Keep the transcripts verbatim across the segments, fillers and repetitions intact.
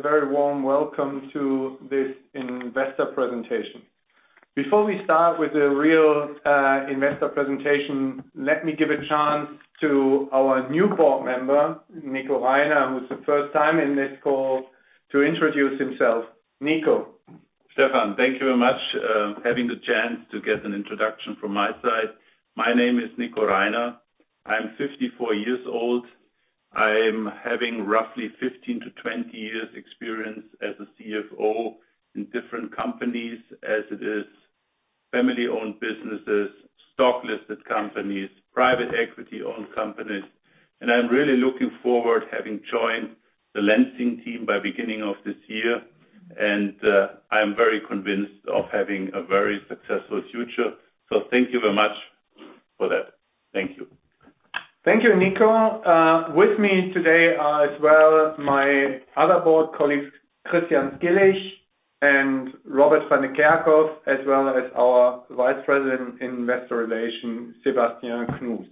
very warm welcome to this investor presentation. Before we start with the real uh, investor presentation, let me give a chance to our new board member, Nico Reiner, who's the first time in this call, to introduce himself. Nico. Stefan, thank you very much uh, having the chance to get an introduction from my side. My name is Nico Reiner. I'm fifty-four years old. I'm having roughly fifteen to twenty years experience as a C F O in different companies, as it is family-owned businesses, stock-listed companies, private equity-owned companies. And I'm really looking forward having joined the Lenzing team by beginning of this year. And uh, I'm very convinced of having a very successful future. So thank you very much for that. Thank you. Thank you, Nico. Uh, with me today are as well my other board colleagues, Christian Skillich and Robert van der Kerkhoff, as well as our Vice President in Investor Relations, Sebastian Knus.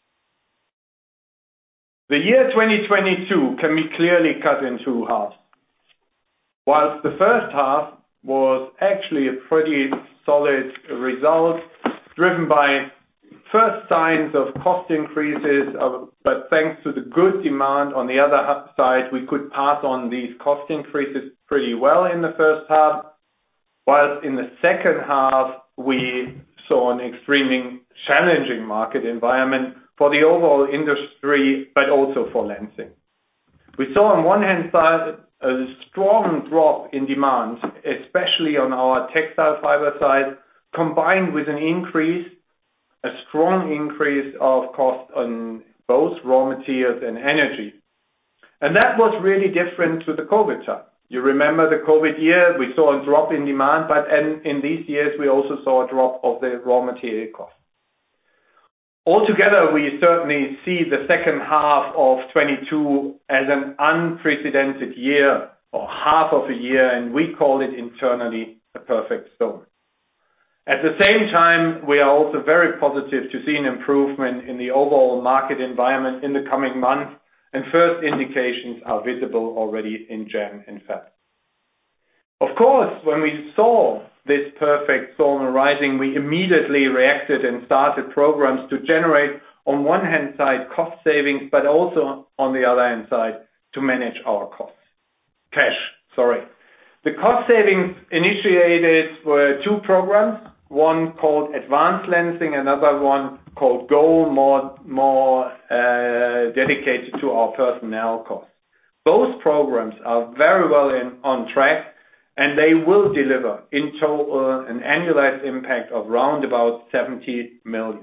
The year twenty twenty-two can be clearly cut in two halves. Whilst the first half was actually a pretty solid result, driven by first signs of cost increases, but thanks to the good demand on the other side, we could pass on these cost increases pretty well in the first half, whilst in the second half, we saw an extremely challenging market environment for the overall industry, but also for Lenzing. We saw on one hand side a strong drop in demand, especially on our textile fiber side, combined with an increase a strong increase of cost on both raw materials and energy. And that was really different to the COVID time. You remember the COVID year, we saw a drop in demand, but in, in these years, we also saw a drop of the raw material cost. Altogether, we certainly see the second half of twenty-two as an unprecedented year, or half of a year, and we call it internally a perfect storm. At the same time, we are also very positive to see an improvement in the overall market environment in the coming months, and first indications are visible already in January and February. Of course, when we saw this perfect storm arising, we immediately reacted and started programs to generate, on one hand side, cost savings, but also on the other hand side, to manage our costs. Cash, sorry. The cost savings initiated were two programs, one called Advanced Lenzing, another one called Goal, more, more uh, dedicated to our personnel costs. Both programs are very well in, on track, and they will deliver in total an annualized impact of around about seventy million.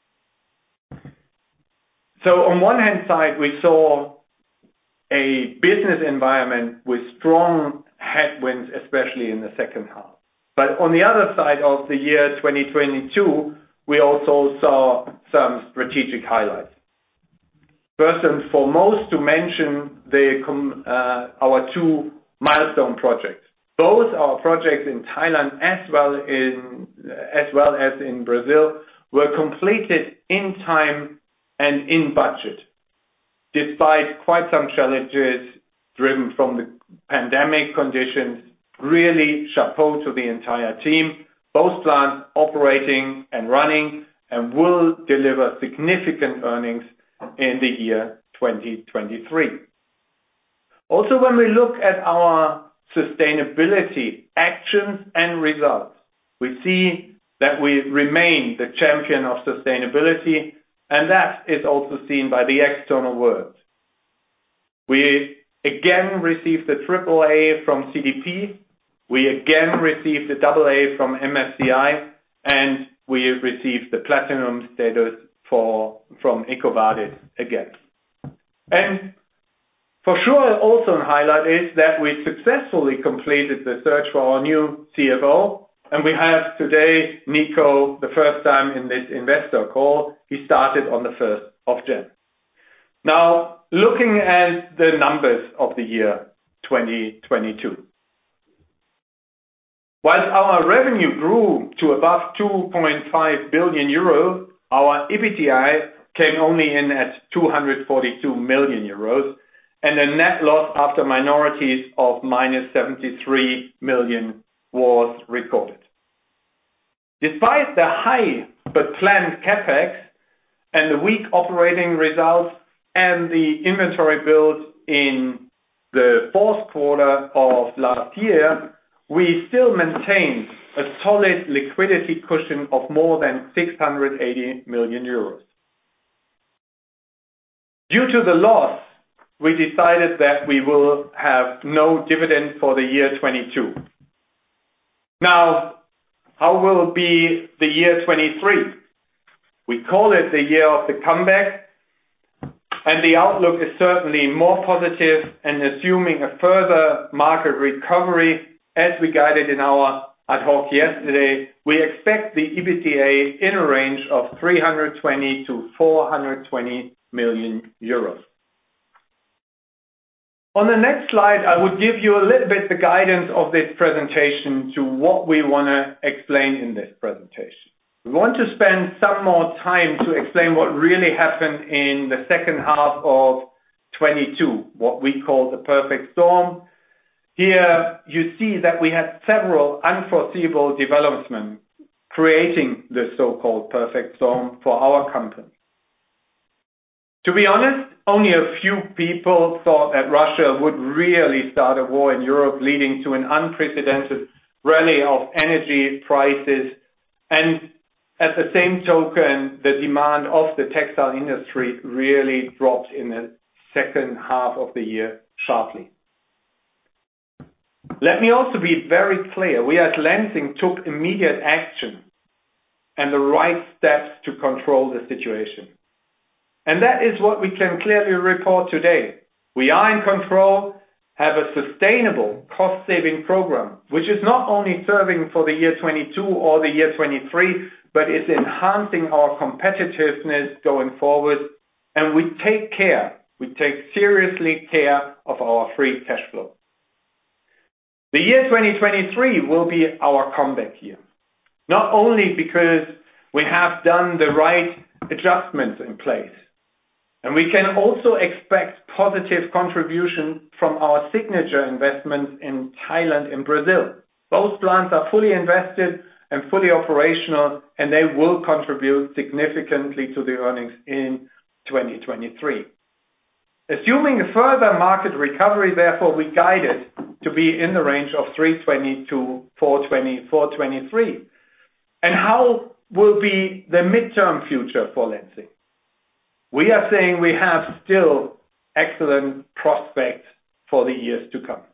So on one hand side, we saw a business environment with strong headwinds, especially in the second half. But on the other side of the year twenty twenty-two, we also saw some strategic highlights. First and foremost, to mention the, uh, our two milestone projects. Both our projects in Thailand as well, in, as well as in Brazil were completed in time and in budget, despite quite some challenges driven from the pandemic conditions. Really chapeau to the entire team. Both plants operating and running and will deliver significant earnings in the year twenty twenty-three. Also, when we look at our sustainability actions and results, we see that we remain the champion of sustainability, and that is also seen by the external world. We again received the triple A from C D P. We again received the double A from M S C I, and we received the platinum status for from EcoVadis again. And for sure, also a highlight is that we successfully completed the search for our new C F O, and we have today Nico, the first time in this investor call. He started on the first of January. Now, looking at the numbers of the year twenty twenty-two. Whilst our revenue grew to above two point five billion euros, our EBITDA came only in at two hundred forty-two million euros, and a net loss after minorities of minus seventy-three million was recorded. Despite the high but planned CapEx and the weak operating results and the inventory build in the fourth quarter of last year, we still maintained a solid liquidity cushion of more than six hundred eighty million euros. Due to the loss, we decided that we will have no dividend for the year twenty-two. Now, how will be the year twenty-three? We call it the year of the comeback, and the outlook is certainly more positive, and assuming a further market recovery, as we guided in our ad hoc yesterday, we expect the EBITDA in a range of three hundred twenty to four hundred twenty million euros. On the next slide, I would give you a little bit the guidance of this presentation to what we want to explain in this presentation. We want to spend some more time to explain what really happened in the second half of twenty-two, what we call the perfect storm. Here you see that we had several unforeseeable developments creating the so-called perfect storm for our company. To be honest, only a few people thought that Russia would really start a war in Europe, leading to an unprecedented rally of energy prices, and at the same token, the demand of the textile industry really dropped in the second half of the year sharply. Let me also be very clear. We at Lenzing took immediate action and the right steps to control the situation. And that is what we can clearly report today. We are in control, have a sustainable cost-saving program, which is not only serving for the year twenty-two or the year twenty-three, but is enhancing our competitiveness going forward. And we take care, we take seriously care of our free cash flow. The year twenty twenty-three will be our comeback year, not only because we have done the right adjustments in place, and we can also expect positive contribution from our signature investments in Thailand and Brazil. Both plants are fully invested and fully operational, and they will contribute significantly to the earnings in twenty twenty-three. Assuming a further market recovery, therefore, we guided to be in the range of three twenty to four twenty, four twenty-three. And how will be the midterm future for Lenzing? We are saying we have still excellent prospects for the years to come.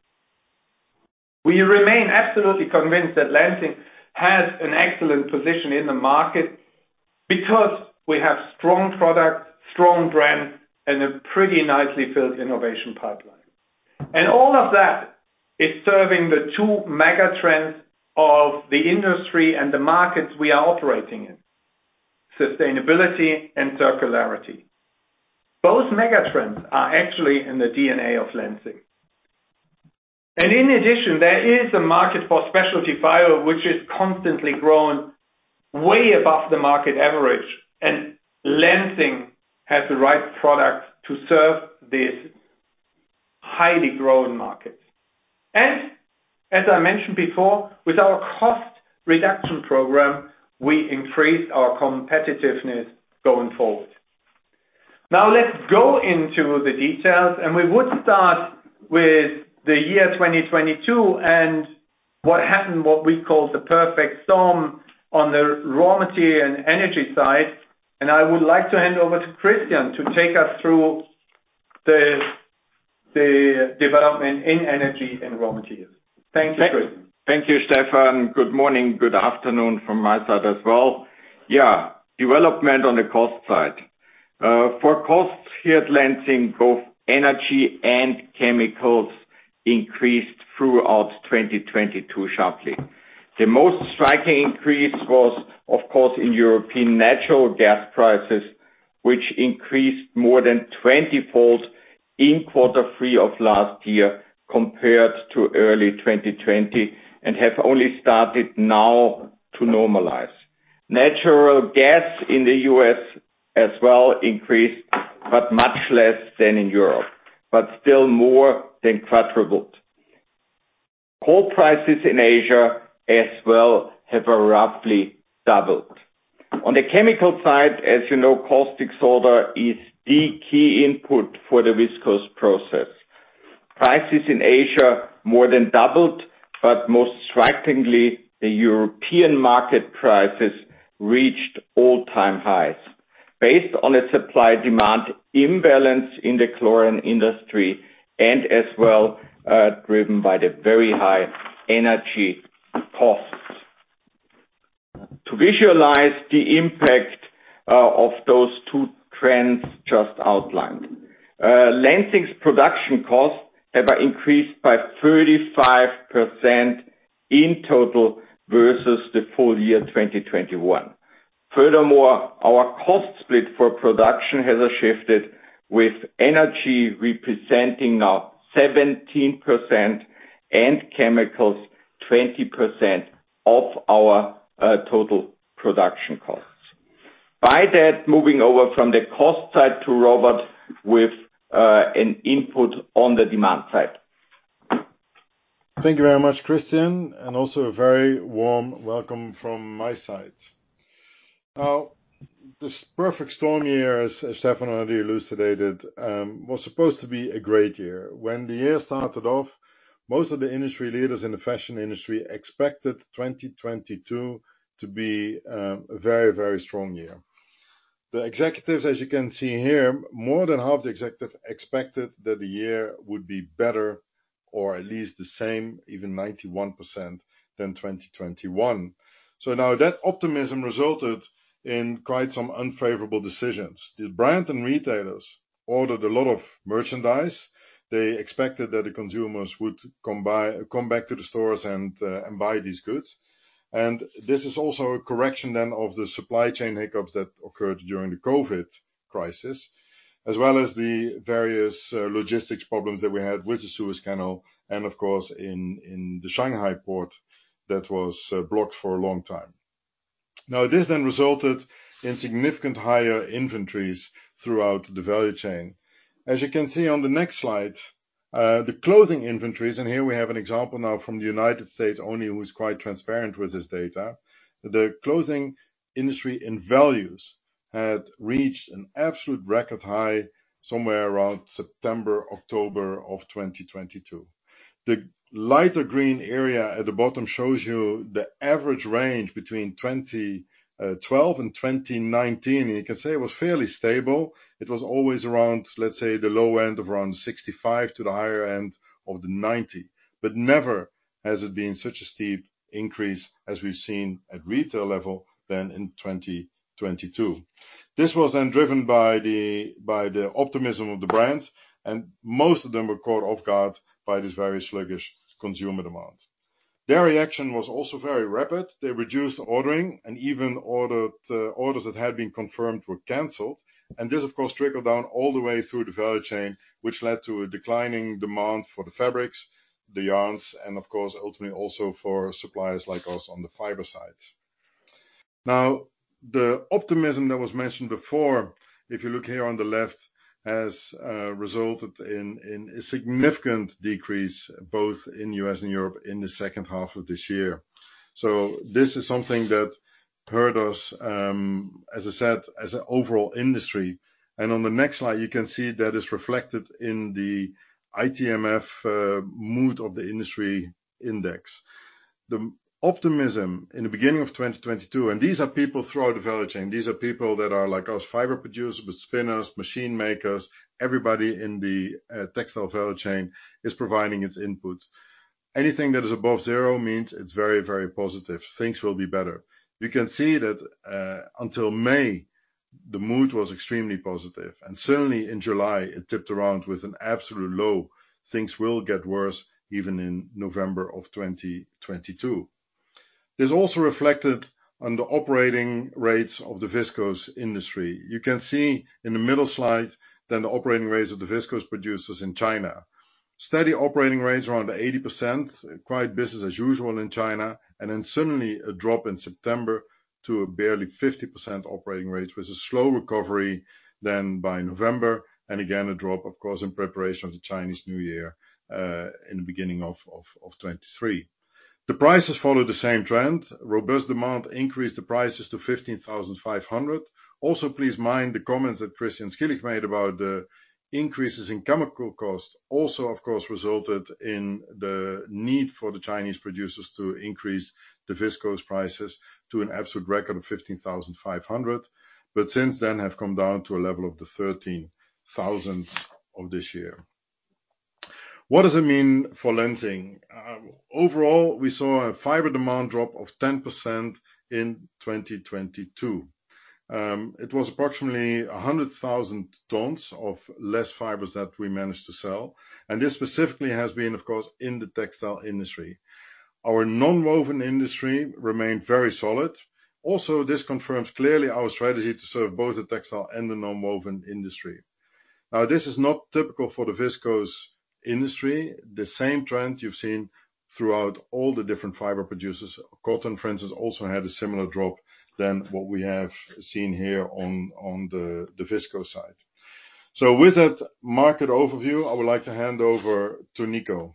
We remain absolutely convinced that Lenzing has an excellent position in the market because we have strong products, strong brands, and a pretty nicely filled innovation pipeline. And all of that is serving the two mega trends of the industry and the markets we are operating in: sustainability and circularity. Both mega trends are actually in the D N A of Lenzing. And in addition, there is a market for specialty fiber which is constantly growing way above the market average, and Lenzing has the right product to serve this highly growing market. And as I mentioned before, with our cost reduction program, we increased our competitiveness going forward. Now let's go into the details, and we would start with the year twenty twenty-two and what happened, what we call the perfect storm on the raw material and energy side. And I would like to hand over to Christian to take us through the, the development in energy and raw materials. Thank you, Christian. Thank you, Stefan. Good morning, good afternoon from my side as well. Yeah, development on the cost side. Uh, for costs here at Lenzing, both energy and chemicals increased throughout twenty twenty-two sharply. The most striking increase was, of course, in European natural gas prices, which increased more than twenty-fold in quarter three of last year compared to early twenty twenty, and have only started now to normalize. Natural gas in the U S as well increased, but much less than in Europe. but still more than quadrupled. Coal prices in Asia as well have roughly doubled. On the chemical side, as you know, caustic soda is the key input for the viscose process. Prices in Asia more than doubled, but most strikingly, the European market prices reached all-time highs, based on a supply-demand imbalance in the chlorine industry and as well uh, driven by the very high energy costs. To visualize the impact uh, of those two trends just outlined, uh, Lenzing's production costs have increased by thirty-five percent in total versus the full year twenty twenty-one. Furthermore, our cost split for production has shifted, with energy representing now seventeen percent and chemicals twenty percent of our uh, total production costs. By that, moving over from the cost side to Robert with uh, an input on the demand side. Thank you very much, Christian, and also a very warm welcome from my side. Now, this perfect storm year, as, as Stefan already elucidated, um, was supposed to be a great year. When the year started off, most of the industry leaders in the fashion industry expected twenty twenty-two to be um, a very, very strong year. The executives, as you can see here, more than half the executives expected that the year would be better, or at least the same, even ninety-one percent, than twenty twenty-one. So now that optimism resulted in quite some unfavorable decisions. The brand and retailers ordered a lot of merchandise. They expected that the consumers would come by, come back to the stores and, uh, and buy these goods. And this is also a correction then of the supply chain hiccups that occurred during the COVID crisis, as well as the various uh, logistics problems that we had with the Suez Canal and, of course, in, in the Shanghai port that was uh, blocked for a long time. Now, this then resulted in significant higher inventories throughout the value chain. As you can see on the next slide, uh, the clothing inventories, and here we have an example now from the United States only, who is quite transparent with this data. The clothing industry in values had reached an absolute record high somewhere around September, October of twenty twenty-two. The lighter green area at the bottom shows you the average range between twenty twelve and twenty nineteen. And you can say it was fairly stable. It was always around, let's say, the low end of around sixty-five to the higher end of the ninety. But never has it been such a steep increase as we've seen at retail level than in twenty twenty-two. This was then driven by the, by the optimism of the brands, and most of them were caught off guard by this very sluggish consumer demand. Their reaction was also very rapid. They reduced ordering and even ordered uh, orders that had been confirmed were cancelled. And this, of course, trickled down all the way through the value chain, which led to a declining demand for the fabrics, the yarns, and, of course, ultimately also for suppliers like us on the fiber side. Now, the optimism that was mentioned before, if you look here on the left, has uh, resulted in, in a significant decrease both in U S and Europe in the second half of this year. So this is something that hurt us, um, as I said, as an overall industry. And on the next slide, you can see that is reflected in the I T M F uh, mood of the industry index. The optimism in the beginning of twenty twenty-two, and these are people throughout the value chain. These are people that are like us, fiber producers, but spinners, machine makers. Everybody in the uh, textile value chain is providing its input. Anything that is above zero means it's very, very positive. Things will be better. You can see that uh, until May, the mood was extremely positive. And suddenly in July, it tipped around with an absolute low. Things will get worse even in November of twenty twenty-two. This also reflected on the operating rates of the viscose industry. You can see in the middle slide then the operating rates of the viscose producers in China. Steady operating rates around eighty percent, quite business as usual in China, and then suddenly a drop in September to a barely fifty percent operating rates with a slow recovery then by November, and again, a drop, of course, in preparation of the Chinese New Year uh, in the beginning of, of, of twenty-three. The prices follow the same trend. Robust demand increased the prices to fifteen thousand five hundred. Also, please mind the comments that Christian Skillich made about the increases in chemical costs also, of course, resulted in the need for the Chinese producers to increase the viscose prices to an absolute record of fifteen thousand five hundred, but since then have come down to a level of the thirteen thousand of this year. What does it mean for Lenzing? Uh, overall, we saw a fiber demand drop of ten percent in twenty twenty-two. Um, it was approximately one hundred thousand tons of less fibers that we managed to sell. And this specifically has been, of course, in the textile industry. Our non-woven industry remained very solid. Also, this confirms clearly our strategy to serve both the textile and the non-woven industry. Now, this is not typical for the viscose industry. The same trend you've seen throughout all the different fiber producers. Cotton, for instance, also had a similar drop than what we have seen here on, on the, the viscose side. So with that market overview, I would like to hand over to Nico.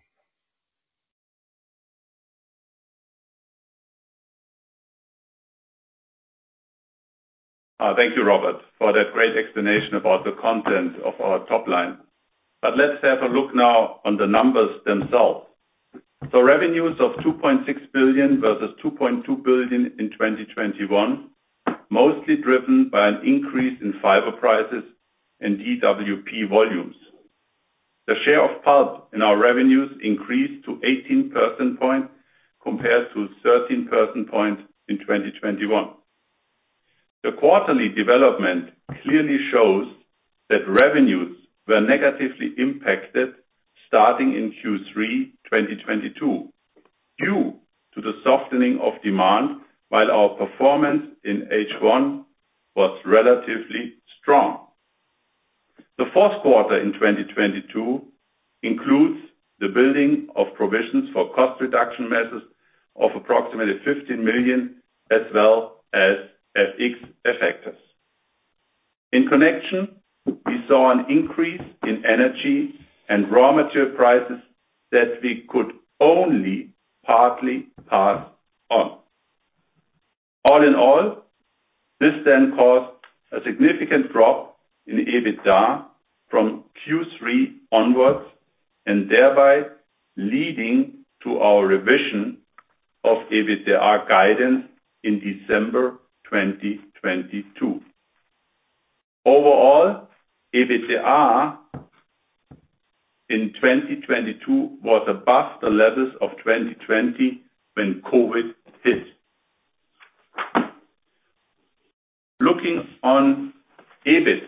Uh, thank you, Robert, for that great explanation about the content of our top line. But let's have a look now on the numbers themselves. So revenues of two point six billion versus two point two billion in twenty twenty-one, mostly driven by an increase in fiber prices and D W P volumes. The share of pulp in our revenues increased to eighteen percentage points compared to thirteen percentage points in twenty twenty-one. The quarterly development clearly shows that revenues were negatively impacted starting in Q three twenty twenty-two due to the softening of demand, while our performance in H one was relatively strong. The fourth quarter in twenty twenty-two includes the building of provisions for cost reduction measures of approximately fifteen million, as well as F X effects. In connection, we saw an increase in energy and raw material prices that we could only partly pass on. All in all, this then caused a significant drop in EBITDA from Q three onwards, and thereby leading to our revision of EBITDA guidance in December twenty twenty-two. Overall, EBITDA in twenty twenty-two was above the levels of twenty twenty when COVID hit. Looking on EBIT.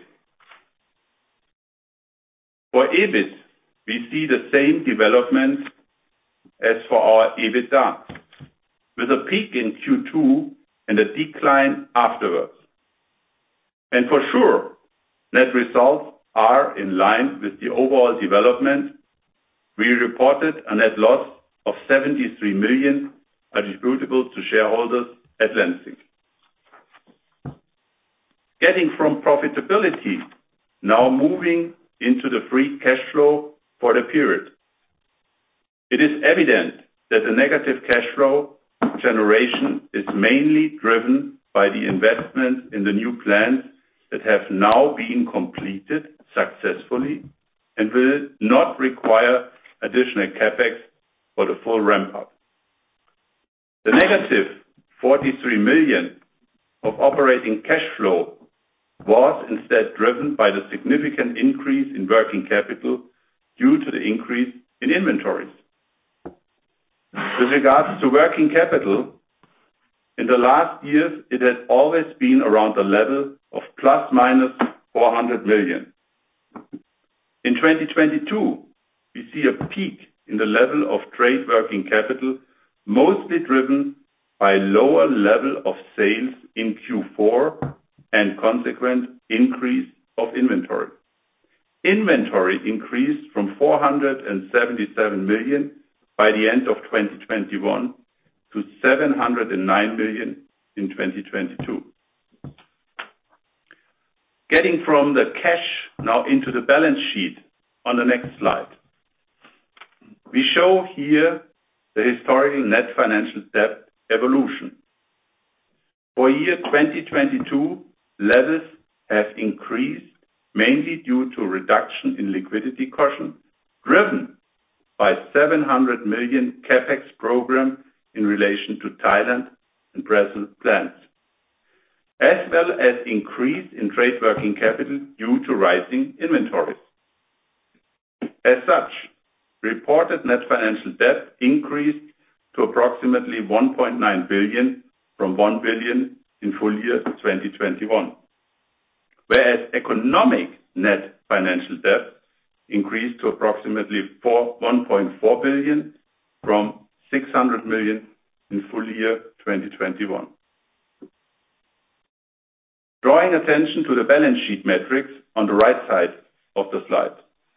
For EBIT, we see the same development as for our EBITDA, with a peak in Q two and a decline afterwards. And for sure, net results are in line with the overall development. We reported a net loss of seventy-three million attributable to shareholders at Lenzing. Getting from profitability, now moving into the free cash flow for the period. It is evident that the negative cash flow generation is mainly driven by the investments in the new plants that have now been completed successfully and will not require additional capex for the full ramp-up. The negative forty-three million of operating cash flow was instead driven by the significant increase in working capital due to the increase in inventories. With regards to working capital, in the last years, it has always been around the level of plus minus four hundred million. In twenty twenty-two, we see a peak in the level of trade working capital, mostly driven by lower level of sales in Q four and consequent increase of inventory. Inventory increased from four hundred seventy-seven million by the end of twenty twenty-one to seven hundred nine million in twenty twenty-two. Getting from the cash now into the balance sheet on the next slide. We show here the historical net financial debt evolution. For year twenty twenty-two, levels have increased mainly due to reduction in liquidity cushion, driven by seven hundred million CapEx program in relation to Thailand and Brazil plants, as well as increase in trade working capital due to rising inventories. As such, reported net financial debt increased to approximately one point nine billion from one billion in full year twenty twenty-one. Whereas economic net financial debt increased to approximately one point four billion from six hundred million in full year twenty twenty-one. Drawing attention to the balance sheet metrics on the right side of the slide.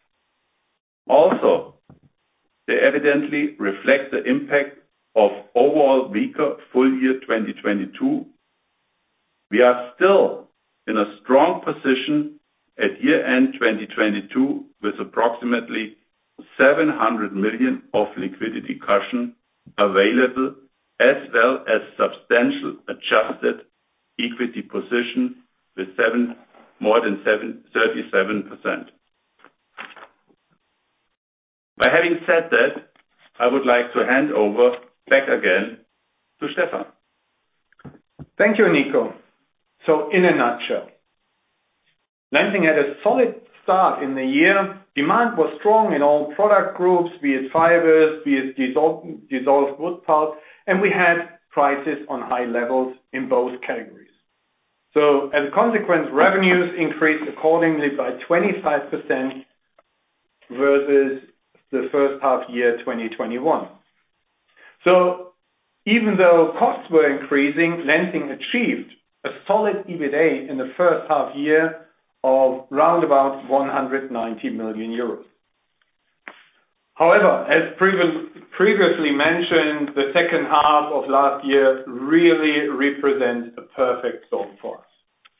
Also, they evidently reflect the impact of overall weaker full year twenty twenty-two. We are still in a strong position at year-end twenty twenty-two with approximately seven hundred million of liquidity cushion available, as well as substantial adjusted equity position with seven, more than thirty-seven percent. By having said that, I would like to hand over back again to Stefan. Thank you, Nico. So, in a nutshell, Lenzing had a solid start in the year. Demand was strong in all product groups, be it fibers, be it dissolved, dissolved wood pulp, and we had prices on high levels in both categories. So, as a consequence, revenues increased accordingly by twenty-five percent versus the first half year twenty twenty-one. So, even though costs were increasing, Lenzing achieved a solid EBITA in the first half year of round about one hundred ninety million euros. However, as previ- previously mentioned, the second half of last year really represents a perfect storm for us.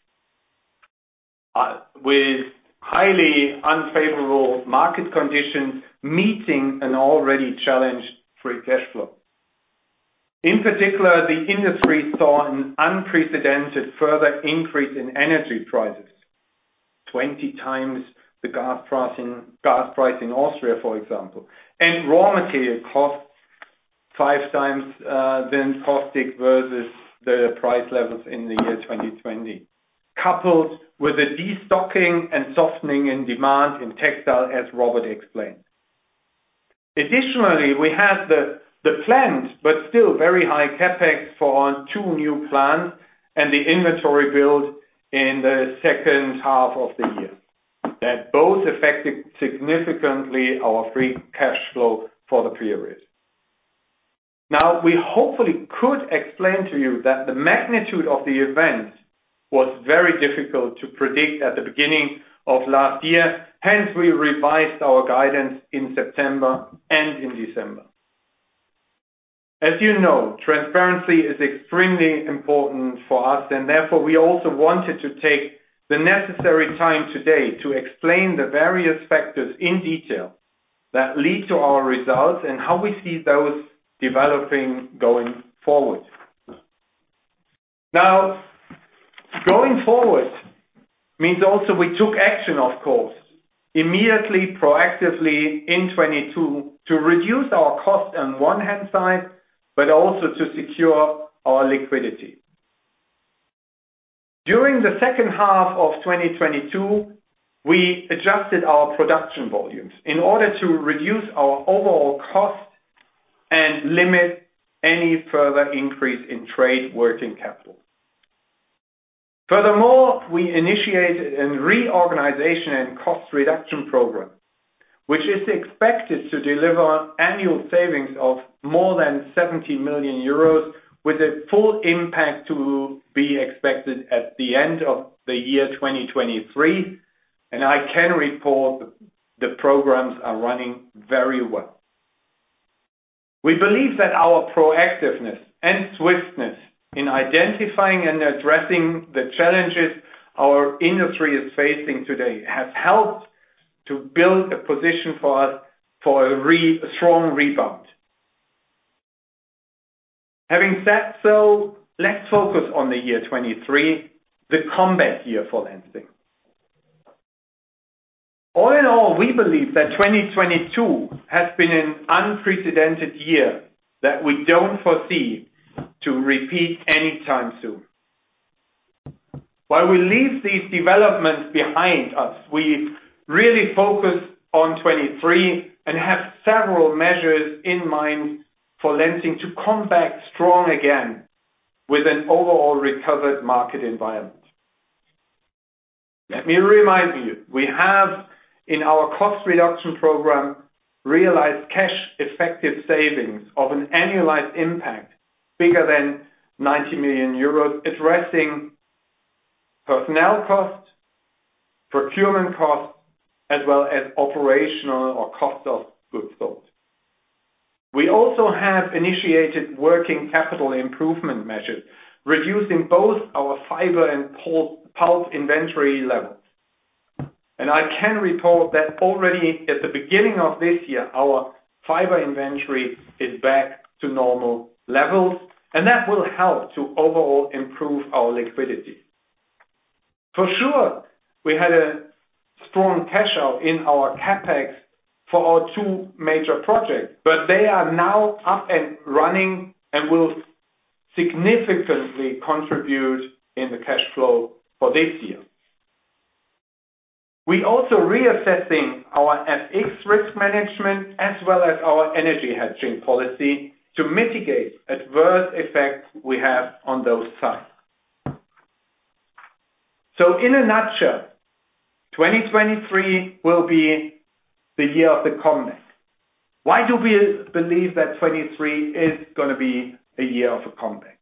Uh, with highly unfavorable market conditions meeting an already challenged free cash flow. In particular, the industry saw an unprecedented further increase in energy prices, twenty times the gas price in, gas price in Austria, for example, and raw material costs five times uh, than caustic versus the price levels in the year twenty twenty, coupled with a destocking and softening in demand in textile, as Robert explained. Additionally, we had the The planned, but still very high CapEx for our two new plants and the inventory build in the second half of the year. That both affected significantly our free cash flow for the period. Now, we hopefully could explain to you that the magnitude of the event was very difficult to predict at the beginning of last year. Hence, we revised our guidance in September and in December. As you know, transparency is extremely important for us, and therefore we also wanted to take the necessary time today to explain the various factors in detail that lead to our results and how we see those developing going forward. Now, going forward means also we took action, of course, immediately, proactively in twenty-two to reduce our cost on one hand side, but also to secure our liquidity. During the second half of twenty twenty-two, we adjusted our production volumes in order to reduce our overall cost and limit any further increase in trade working capital. Furthermore, we initiated a reorganization and cost reduction program, which is expected to deliver annual savings of more than seventy million euros, with a full impact to be expected at the end of the year twenty twenty-three. And I can report the programs are running very well. We believe that our proactiveness and swiftness in identifying and addressing the challenges our industry is facing today has helped to build a position for us for a, re, a strong rebound. Having said so, let's focus on the year twenty-three, the comeback year for Lenzing. All in all, we believe that twenty twenty-two has been an unprecedented year that we don't foresee to repeat anytime soon. While we leave these developments behind us, we really focus on twenty-three and have several measures in mind for Lenzing to come back strong again with an overall recovered market environment. Let me remind you, we have in our cost reduction program realized cash effective savings of an annualized impact bigger than ninety million euros, addressing personnel costs, procurement costs, as well as operational or cost of goods sold. We also have initiated working capital improvement measures, reducing both our fiber and pulp inventory levels. And I can report that already at the beginning of this year, our fiber inventory is back to normal levels, and that will help to overall improve our liquidity. For sure, we had a strong cash out in our CapEx for our two major projects, but they are now up and running and will significantly contribute in the cash flow for this year. We also reassessing our F X risk management as well as our energy hedging policy to mitigate adverse effects we have on those sides. So in a nutshell, twenty twenty-three will be the year of the comeback. Why do we believe that twenty-three is going to be a year of a comeback?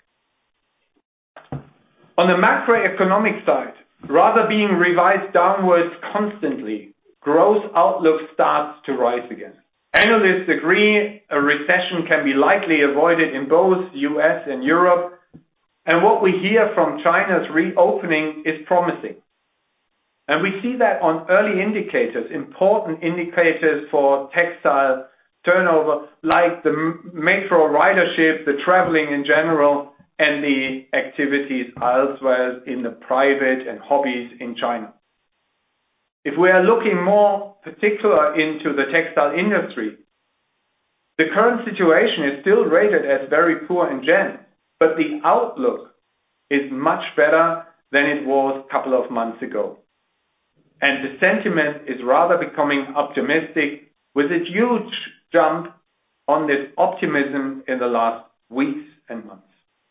On the macroeconomic side, rather being revised downwards constantly, growth outlook starts to rise again. Analysts agree a recession can be likely avoided in both U S and Europe, and what we hear from China's reopening is promising. And we see that on early indicators, important indicators for textile turnover, like the metro ridership, the traveling in general, and the activities elsewhere in the private and hobbies in China. If we are looking more particular into the textile industry, the current situation is still rated as very poor in January, but the outlook is much better than it was a couple of months ago. And the sentiment is rather becoming optimistic with a huge jump on this optimism in the last weeks and months.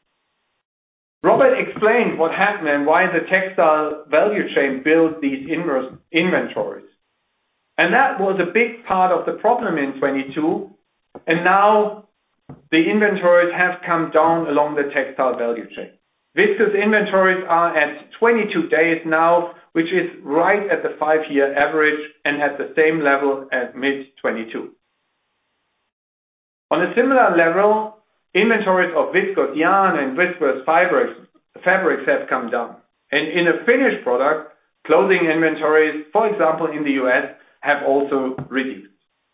Robert explained what happened and why the textile value chain built these inventories. And that was a big part of the problem in twenty-two. And now the inventories have come down along the textile value chain. Viscose inventories are at twenty-two days now, which is right at the five-year average and at the same level as mid twenty-two. On a similar level, inventories of viscose yarn and viscose fabrics, fabrics have come down. And in a finished product, clothing inventories, for example, in the U S, have also reduced.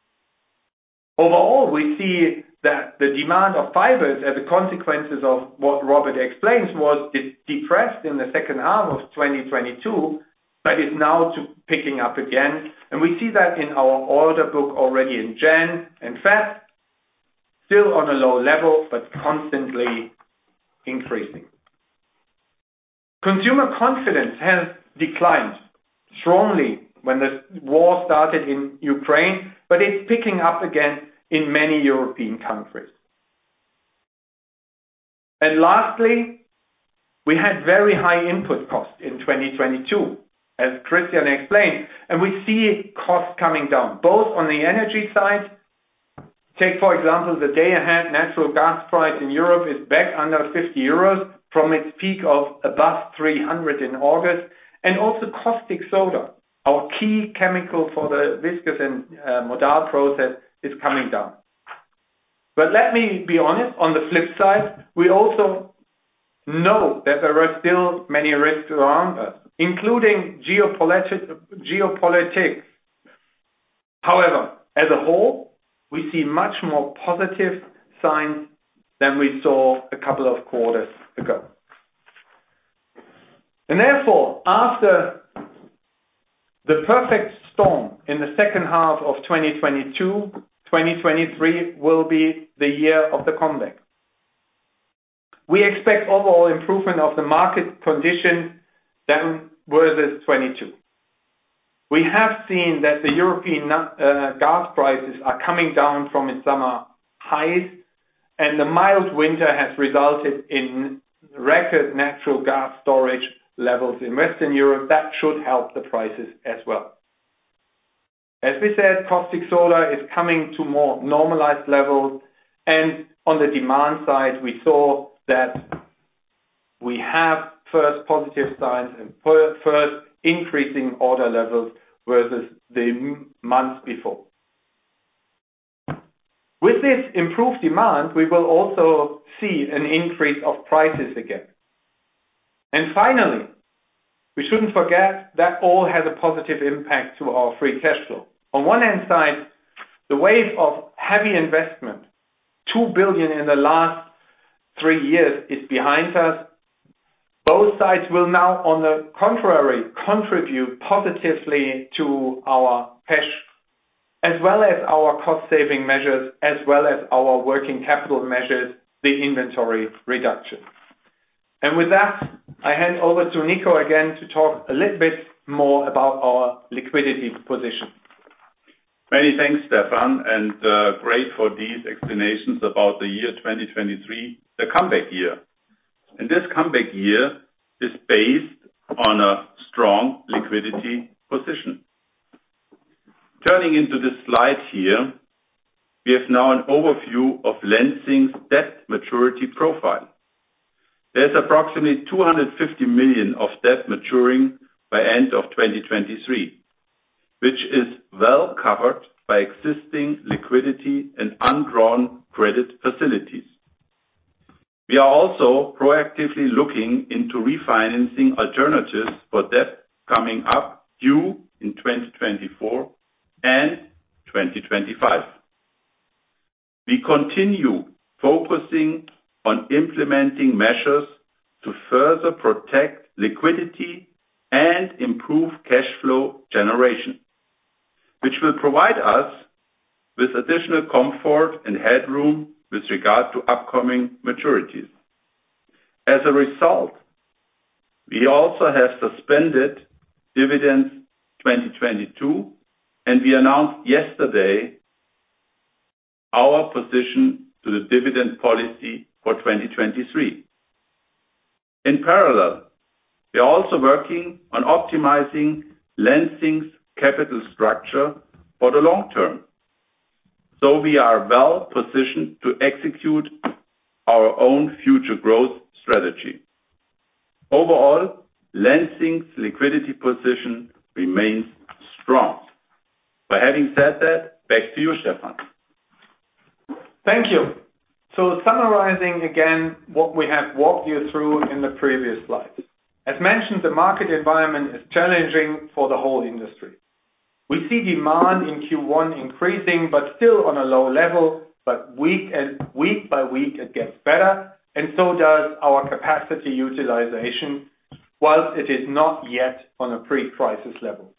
Overall, we see that the demand of fibers as a consequence of what Robert explains was depressed in the second half of twenty twenty-two, but is now to picking up again. And we see that in our order book already in January and February. Still on a low level, but constantly increasing. Consumer confidence has declined strongly when the war started in Ukraine, but it's picking up again in many European countries. And lastly, we had very high input costs in twenty twenty-two, as Christian explained, and we see costs coming down, both on the energy side. Take, for example, the day-ahead natural gas price in Europe is back under fifty euros from its peak of above three hundred in August. And also caustic soda, our key chemical for the viscose and uh, modal process, is coming down. But let me be honest, on the flip side, we also know that there are still many risks around us. including geopoliti- geopolitics. However, as a whole, we see much more positive signs than we saw a couple of quarters ago. And therefore, after the perfect storm in the second half of twenty twenty-two, twenty twenty-three will be the year of the comeback. We expect overall improvement of the market condition than versus twenty-two. We have seen that the European uh, gas prices are coming down from its summer highs, and the mild winter has resulted in record natural gas storage levels in Western Europe. That should help the prices as well. As we said, caustic soda is coming to more normalized levels, and on the demand side, we saw that we have first positive signs and first increasing order levels versus the months before. With this improved demand, we will also see an increase of prices again. And finally, we shouldn't forget that all has a positive impact to our free cash flow. On one hand side, the wave of heavy investment, two billion in the last three years, is behind us. Both sides will now, on the contrary, contribute positively to our cash, as well as our cost-saving measures, as well as our working capital measures, the inventory reduction. And with that, I hand over to Nico again to talk a little bit more about our liquidity position. Many thanks, Stefan, and uh, great for these explanations about the year twenty twenty-three, the comeback year. And this comeback year is based on a strong liquidity position. Turning into this slide here, we have now an overview of Lenzing's debt maturity profile. There's approximately two hundred fifty million of debt maturing by end of twenty twenty-three, which is well covered by existing liquidity and undrawn credit facilities. We are also proactively looking into refinancing alternatives for debt coming up due in twenty twenty-four and twenty twenty-five. We continue focusing on implementing measures to further protect liquidity and improve cash flow generation, which will provide us with additional comfort and headroom with regard to upcoming maturities. As a result, we also have suspended dividends twenty twenty-two, and we announced yesterday our position to the dividend policy for twenty twenty-three. In parallel, we are also working on optimizing Lenzing's capital structure for the long term, so we are well positioned to execute our own future growth strategy. Overall, Lenzing's liquidity position remains strong. By having said that, back to you, Stefan. Thank you. So summarizing again what we have walked you through in the previous slides. As mentioned, the market environment is challenging for the whole industry. We see demand in Q one increasing, but still on a low level, but week and week by week it gets better, and so does our capacity utilization, whilst it is not yet on a pre-crisis level.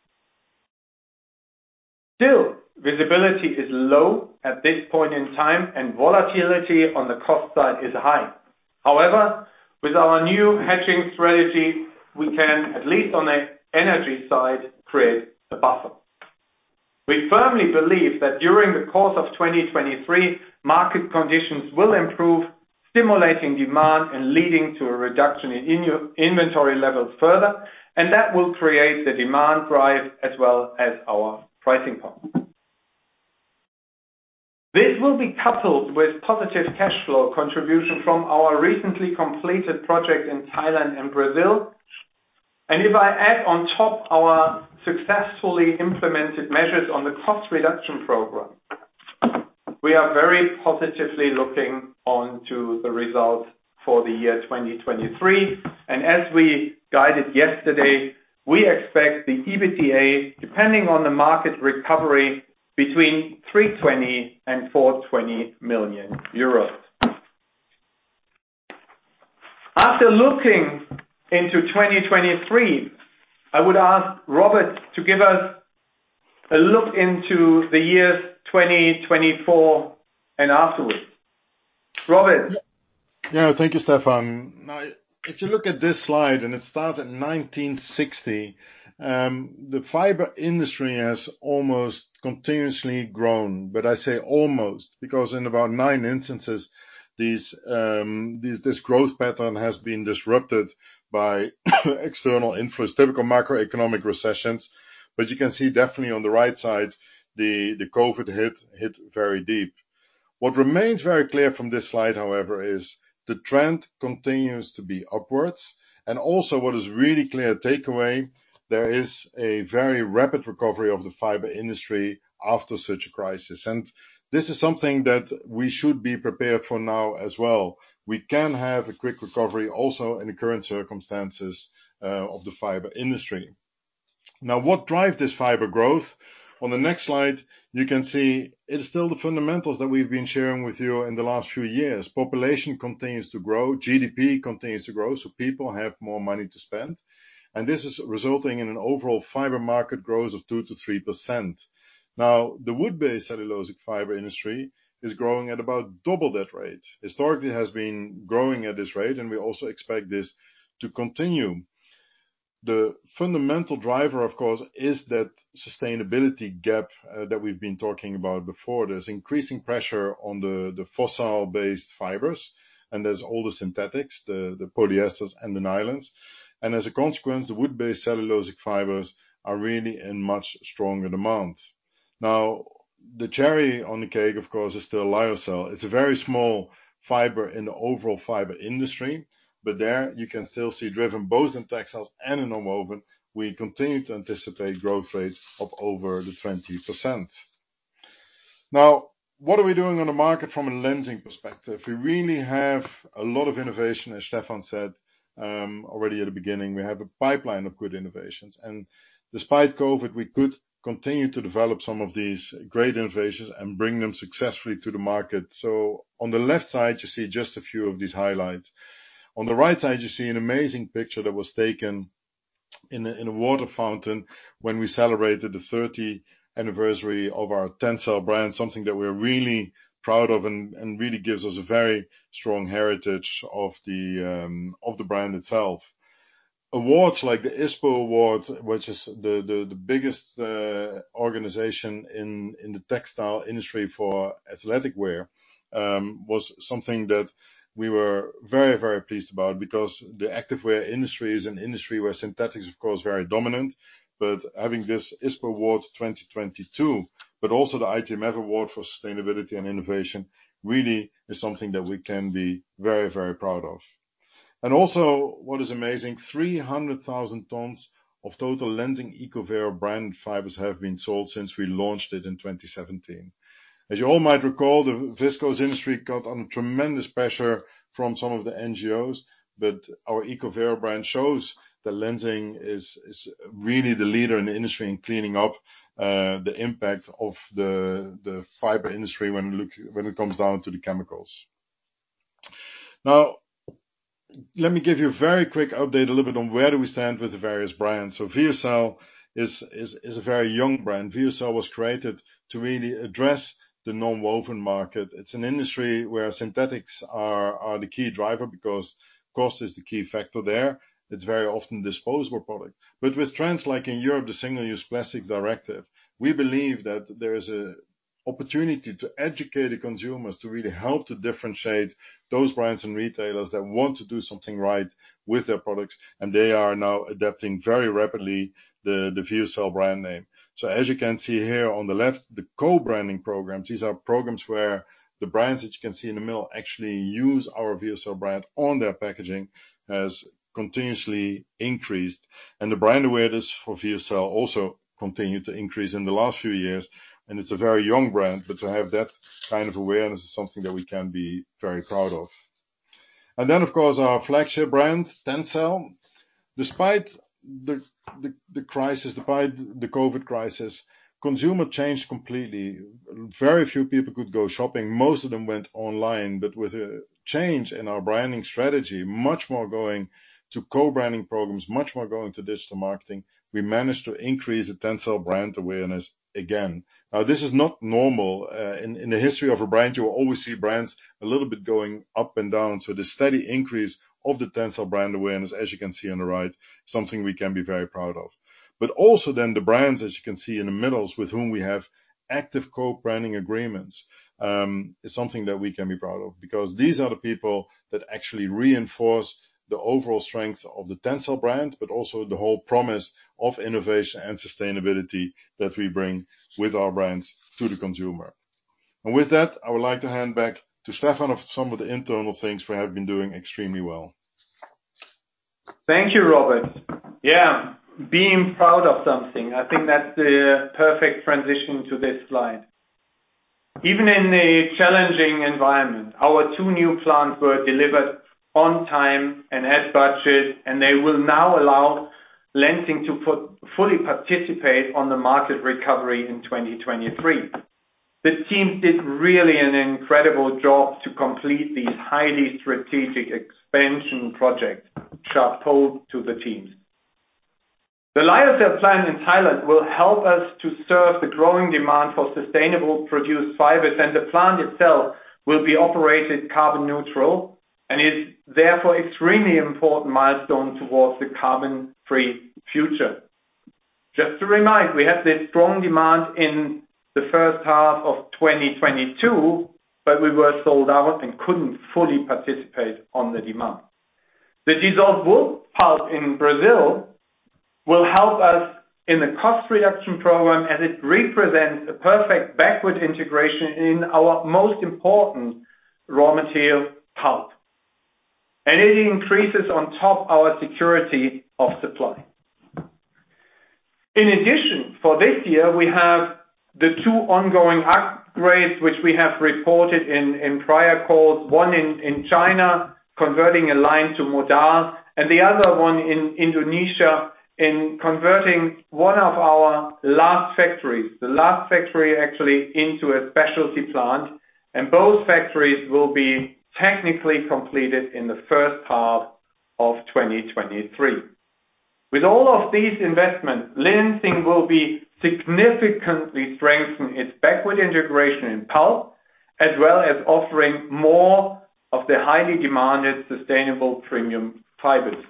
Still, visibility is low at this point in time, and volatility on the cost side is high. However, with our new hedging strategy, we can, at least on the energy side, create a buffer. We firmly believe that during the course of twenty twenty-three, market conditions will improve, stimulating demand and leading to a reduction in inventory levels further, and that will create the demand drive as well as our pricing power. This will be coupled with positive cash flow contribution from our recently completed project in Thailand and Brazil. And if I add on top our successfully implemented measures on the cost reduction program, we are very positively looking on to the results for the year twenty twenty-three. And as we guided yesterday, we expect the EBITDA, depending on the market recovery, between three hundred twenty and four hundred twenty million euros. After looking into twenty twenty-three, I would ask Robert to give us a look into the years twenty twenty-four and afterwards. Robert. Yeah, thank you, Stefan. Now, if you look at this slide, and it starts at nineteen sixty, um, the fiber industry has almost continuously grown. But I say almost, because in about nine instances, these, um, these, this growth pattern has been disrupted by external influence, typical macroeconomic recessions. But you can see definitely on the right side, the, the COVID hit, hit very deep. What remains very clear from this slide, however, is the trend continues to be upwards. And also what is really clear takeaway, there is a very rapid recovery of the fiber industry after such a crisis. And this is something that we should be prepared for now as well. We can have a quick recovery also in the current circumstances uh, of the fiber industry. Now, what drives this fiber growth? On the next slide, you can see it's still the fundamentals that we've been sharing with you in the last few years. Population continues to grow, G D P continues to grow, so people have more money to spend. And this is resulting in an overall fiber market growth of two to three percent. Now, the wood-based cellulosic fiber industry is growing at about double that rate. Historically, it has been growing at this rate, and we also expect this to continue. The fundamental driver, of course, is that sustainability gap uh, that we've been talking about before. There's increasing pressure on the, the fossil-based fibers, and there's all the synthetics, the, the polyesters and the nylons. And as a consequence, the wood-based cellulosic fibers are really in much stronger demand. Now, the cherry on the cake, of course, is still lyocell. It's a very small fiber in the overall fiber industry, but there you can still see, driven both in textiles and in nonwoven, we continue to anticipate growth rates of over the twenty percent. Now, what are we doing on the market from a lensing perspective? We really have a lot of innovation, as Stefan said um, already at the beginning. We have a pipeline of good innovations, and despite COVID, we could continue to develop some of these great innovations and bring them successfully to the market. So on the left side, you see just a few of these highlights. On the right side, you see an amazing picture that was taken in a, in a water fountain when we celebrated the thirtieth anniversary of our Tencel brand, something that we're really proud of and, and really gives us a very strong heritage of the, um, of the brand itself. Awards like the I S P O Award, which is the, the, the biggest uh, organization in, in the textile industry for athletic wear, um, was something that we were very, very pleased about, because the activewear industry is an industry where synthetics, of course, very dominant. But having this I S P O Award twenty twenty-two, but also the I T M F Award for Sustainability and Innovation, really is something that we can be very, very proud of. And also, what is amazing, three hundred thousand tons of total Lenzing EcoVero branded fibers have been sold since we launched it in twenty seventeen. As you all might recall, the viscose industry got under tremendous pressure from some of the N G Os, but our EcoVero brand shows that Lenzing is, is really the leader in the industry in cleaning up uh, the impact of the, the fiber industry when it, look, when it comes down to the chemicals. Now, let me give you a very quick update a little bit on where do we stand with the various brands. So VeoCell is, is, is a very young brand. VeoCell was created to really address the non-woven market. It's an industry where synthetics are, are the key driver, because cost is the key factor there. It's very often disposable product. But with trends like in Europe, the Single-Use Plastics Directive, we believe that there is a opportunity to educate the consumers to really help to differentiate those brands and retailers that want to do something right with their products, and they are now adapting very rapidly the, the VeoCell brand name. So as you can see here on the left, the co-branding programs, these are programs where the brands that you can see in the middle actually use our VeoCell brand on their packaging, has continuously increased, and the brand awareness for VeoCell also continued to increase in the last few years. And it's a very young brand, but to have that kind of awareness is something that we can be very proud of. And then, of course, our flagship brand, Tencel. Despite the, the, the crisis, despite the COVID crisis, consumer changed completely. Very few people could go shopping. Most of them went online, but with a change in our branding strategy, much more going to co-branding programs, much more going to digital marketing, we managed to increase the Tencel brand awareness again. Now, this is not normal. Uh, in, in the history of a brand, you will always see brands a little bit going up and down. So the steady increase of the Tencel brand awareness, as you can see on the right, something we can be very proud of. But also then the brands, as you can see in the middles, with whom we have active co-branding agreements, um, is something that we can be proud of, because these are the people that actually reinforce the overall strength of the Tencel brand, but also the whole promise of innovation and sustainability that we bring with our brands to the consumer. And with that, I would like to hand back to Stefan of some of the internal things we have been doing extremely well. Thank you, Robert. Yeah, being proud of something. I think that's the perfect transition to this slide. Even in a challenging environment, our two new plants were delivered on time and at budget, and they will now allow Lenzing to put, fully participate on the market recovery in twenty twenty-three. The teams did really an incredible job to complete these highly strategic expansion projects. Chapeau to the teams. The lyocell plant in Thailand will help us to serve the growing demand for sustainable produced fibers, and the plant itself will be operated carbon neutral and is therefore extremely important milestone towards the carbon-free future. Just to remind, we had this strong demand in the first half of twenty twenty-two, but we were sold out and couldn't fully participate on the demand. The dissolved wood pulp in Brazil will help us in the cost reduction program, as it represents a perfect backward integration in our most important raw material, pulp. And it increases on top our security of supply. In addition, for this year, we have the two ongoing upgrades which we have reported in, in prior calls, one in, in China, converting a line to modal, and the other one in Indonesia, in converting one of our last factories, the last factory actually, into a specialty plant, and both factories will be technically completed in the first half of twenty twenty-three. With all of these investments, Lenzing will be significantly strengthen its backward integration in pulp, as well as offering more of the highly demanded sustainable premium fibers.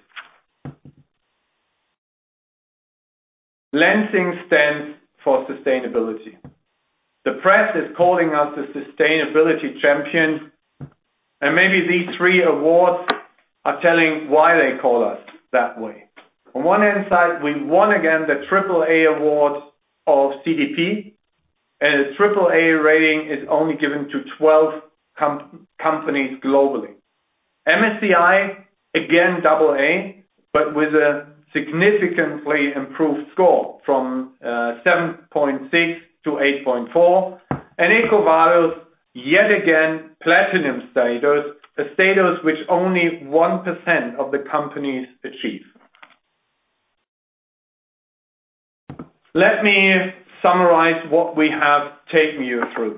Lenzing stands for sustainability. The press is calling us the sustainability champion, and maybe these three awards are telling why they call us that way. On one hand side, we won again the triple A award of C D P, and a triple A rating is only given to twelve com- companies globally. M S C I, again double A, but with a significantly improved score from uh, seven point six to eight point four, and EcoVadis, yet again, platinum status, a status which only one percent of the companies achieve. Let me summarize what we have taken you through.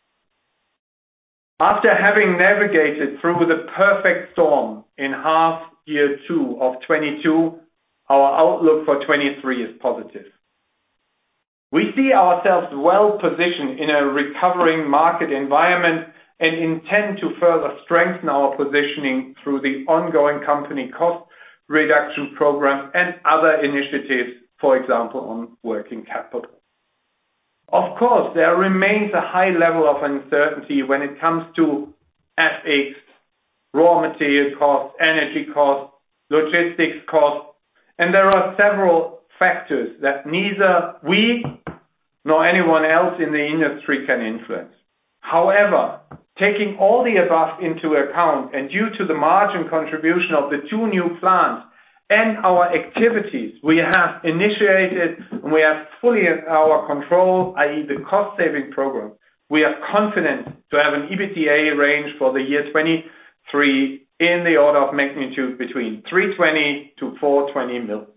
After having navigated through the perfect storm in half year two of twenty-two, our outlook for twenty-three is positive. We see ourselves well positioned in a recovering market environment and intend to further strengthen our positioning through the ongoing company cost reduction program and other initiatives, for example, on working capital. Of course, there remains a high level of uncertainty when it comes to F X, raw material costs, energy costs, logistics costs, and there are several factors that neither we nor anyone else in the industry can influence. However, taking all the above into account and due to the margin contribution of the two new plants and our activities we have initiated and we have fully in our control, that is the cost-saving program, we are confident to have an EBITDA range for the year twenty three in the order of magnitude between three hundred twenty to four hundred twenty million.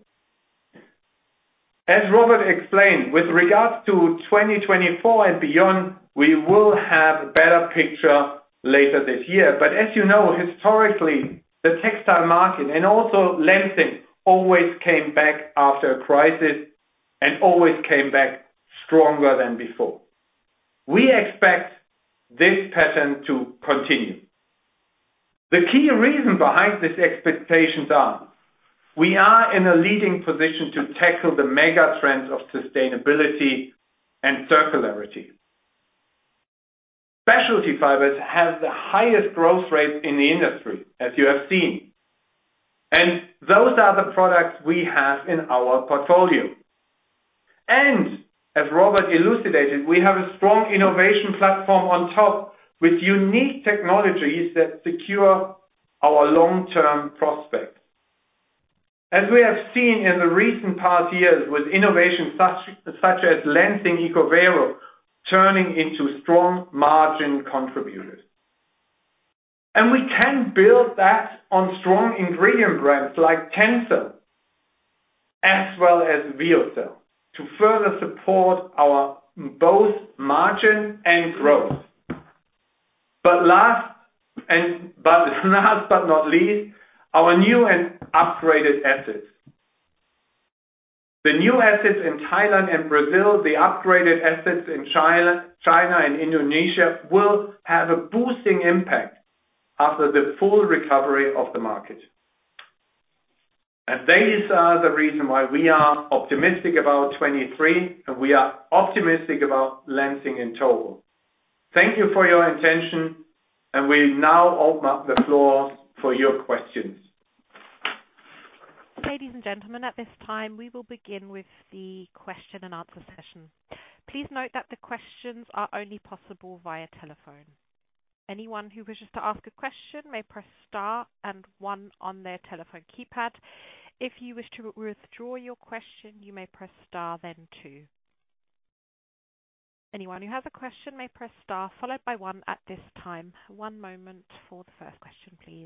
As Robert explained, with regards to twenty twenty-four and beyond, we will have a better picture later this year. But as you know, historically, the textile market and also Lenzing always came back after a crisis and always came back stronger than before. We expect this pattern to continue. The key reason behind these expectations are we are in a leading position to tackle the mega trends of sustainability and circularity. Specialty fibers have the highest growth rate in the industry, as you have seen. And those are the products we have in our portfolio. And as Robert elucidated, we have a strong innovation platform on top with unique technologies that secure our long-term prospects. As we have seen in the recent past years with innovations such, such as Lenzing ECOVERO turning into strong margin contributors. And we can build that on strong ingredient brands like TENCEL as well as VEOCEL to further support our both margin and growth. But last and but last but not least, our new and upgraded assets. The new assets in Thailand and Brazil, the upgraded assets in China, China and Indonesia will have a boosting impact after the full recovery of the market. And these are the reason why we are optimistic about twenty-three and we are optimistic about Lenzing in total. Thank you for your attention, and we now open up the floor for your questions. Ladies and gentlemen, at this time we will begin with the question and answer session. Please note that the questions are only possible via telephone. Anyone who wishes to ask a question may press star and one on their telephone keypad. If you wish to withdraw your question, you may press star then two. Anyone who has a question may press star followed by one at this time. One moment for the first question, please.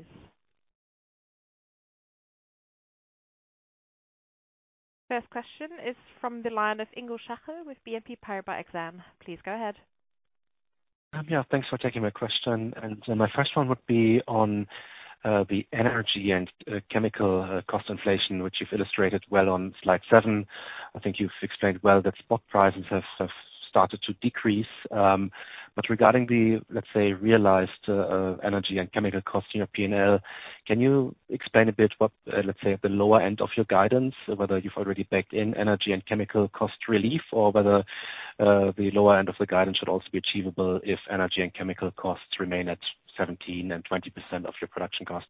First question is from the line of Ingo Schachel with B N P Paribas Exane. Please go ahead. Um, yeah, thanks for taking my question. And uh, my first one would be on uh, the energy and uh, chemical uh, cost inflation, which you've illustrated well on slide seven. I think you've explained well that spot prices have, have started to decrease. Um, but regarding the, let's say, realized uh, uh, energy and chemical costs in your P and L, can you explain a bit what, uh, let's say, at the lower end of your guidance, whether you've already baked in energy and chemical cost relief, or whether uh, the lower end of the guidance should also be achievable if energy and chemical costs remain at seventeen and twenty percent of your production cost?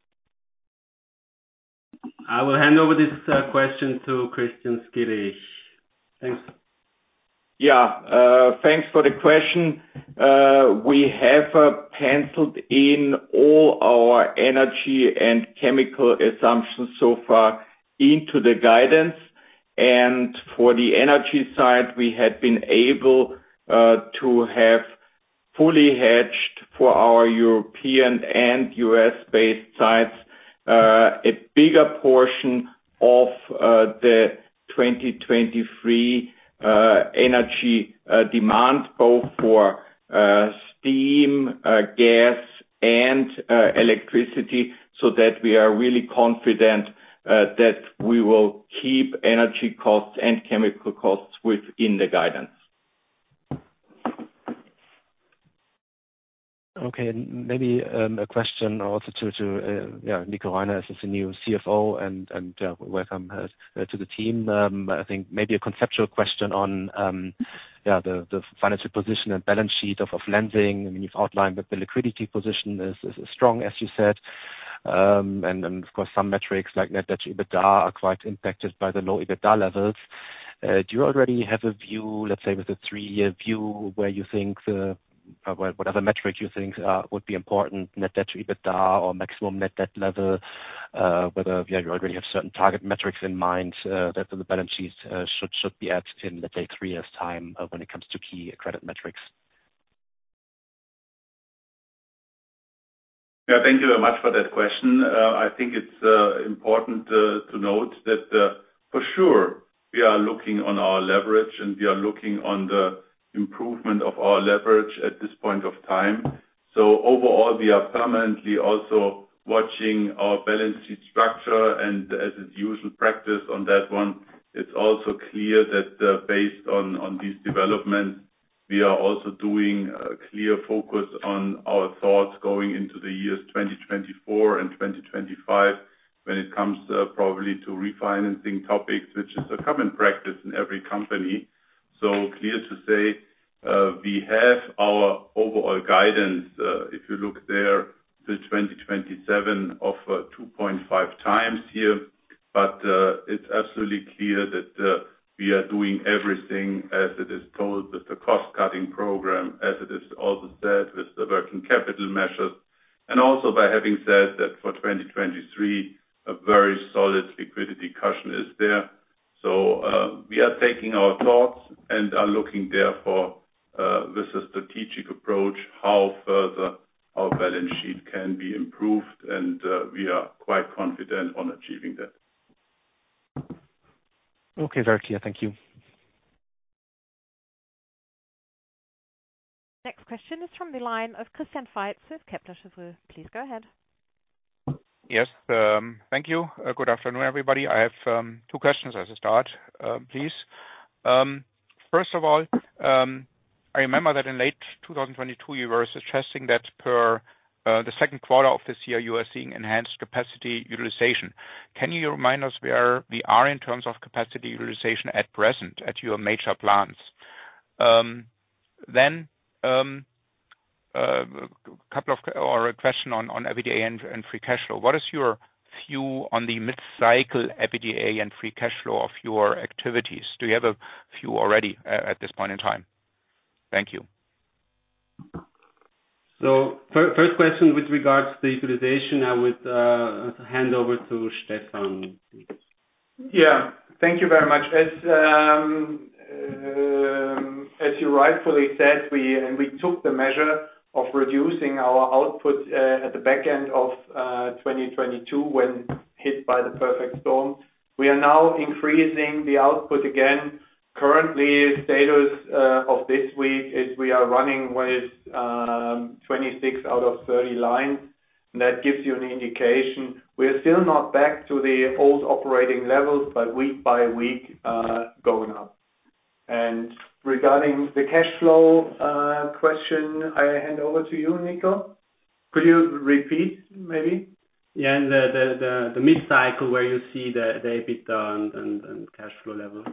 I will hand over this uh, question to Christian Skilich. Thanks. Yeah, uh, thanks for the question. Uh, we have uh, penciled in all our energy and chemical assumptions so far into the guidance. And for the energy side, we had been able uh, to have fully hedged for our European and U S-based sites uh, a bigger portion of uh, the twenty twenty-three Uh, energy uh, demand, both for uh, steam, uh, gas, and uh, electricity, so that we are really confident uh, that we will keep energy costs and chemical costs within the guidance. Okay, and maybe um, a question also to to uh, yeah Nico Reiner as the new C F O, and and uh, welcome uh, uh, to the team. Um, I think maybe a conceptual question on um, yeah the the financial position and balance sheet of, of Lenzing. I mean, you've outlined that the liquidity position is, is strong, as you said, um, and and of course some metrics like net debt to EBITDA are quite impacted by the low EBITDA levels. Uh, do you already have a view, let's say with a three-year view, where you think the Uh, whatever metric you think uh, would be important, net debt to EBITDA or maximum net debt level, uh, whether yeah, you already have certain target metrics in mind uh, that the balance sheet uh, should should be at in, let's say, three years' time uh, when it comes to key credit metrics? Yeah, thank you very much for that question. I think it's important to note that for sure we are looking on our leverage, and we are looking on the improvement of our leverage at this point of time. Overall, we are permanently also watching our balance sheet structure, and as is usual practice on that one, it's also clear that based on these developments, we are also doing a clear focus on our thoughts going into the years twenty twenty-four and twenty twenty-five when it comes probably to refinancing topics, which is a common practice in every company. Clear to say, we have our overall guidance, if you look there, till twenty twenty-seven of two point five times here. It's absolutely clear that we are doing everything as it is told with the cost-cutting program, as it is also said with the working capital measures, and also by having said that for twenty twenty-three, a very solid liquidity cushion is there. We are taking our thoughts and are looking therefore with a strategic approach how further our balance sheet can be improved, and we are quite confident on achieving that. Okay, very clear. Thank you. Next question is from the line of Christian Faitz with Kepler Cheuvreux. Please go ahead. Yes, um, thank you. Uh, good afternoon, everybody. I have um, two questions as a start, uh, please. Um, first of all, um, I remember that in late twenty twenty-two, you were suggesting that per uh, the second quarter of this year, you are seeing enhanced capacity utilization. Can you remind us where we are in terms of capacity utilization at present at your major plants? Um, then, um, a couple of or a question on on EBITDA and and free cash flow. What is your view on the mid-cycle EBITDA and free cash flow of your activities? Do you have a view already at this point in time? Thank you. So first question with regards to the utilization, I would uh, hand over to Stefan. Yeah. Thank you very much. As um, um, as you rightfully said, we and we took the measure of reducing our output uh, at the back end of uh, twenty twenty-two when hit by the perfect storm. We are now increasing the output again. Currently, status uh, of this week is we are running with um, twenty-six out of thirty lines. And that gives you an indication. We are still not back to the old operating levels, but week by week uh, going up. And regarding the cash flow uh, question, I hand over to you, Nico. Could you repeat, maybe? Yeah, and the the the, the mid-cycle where you see the, the EBITDA and, and, and cash flow level.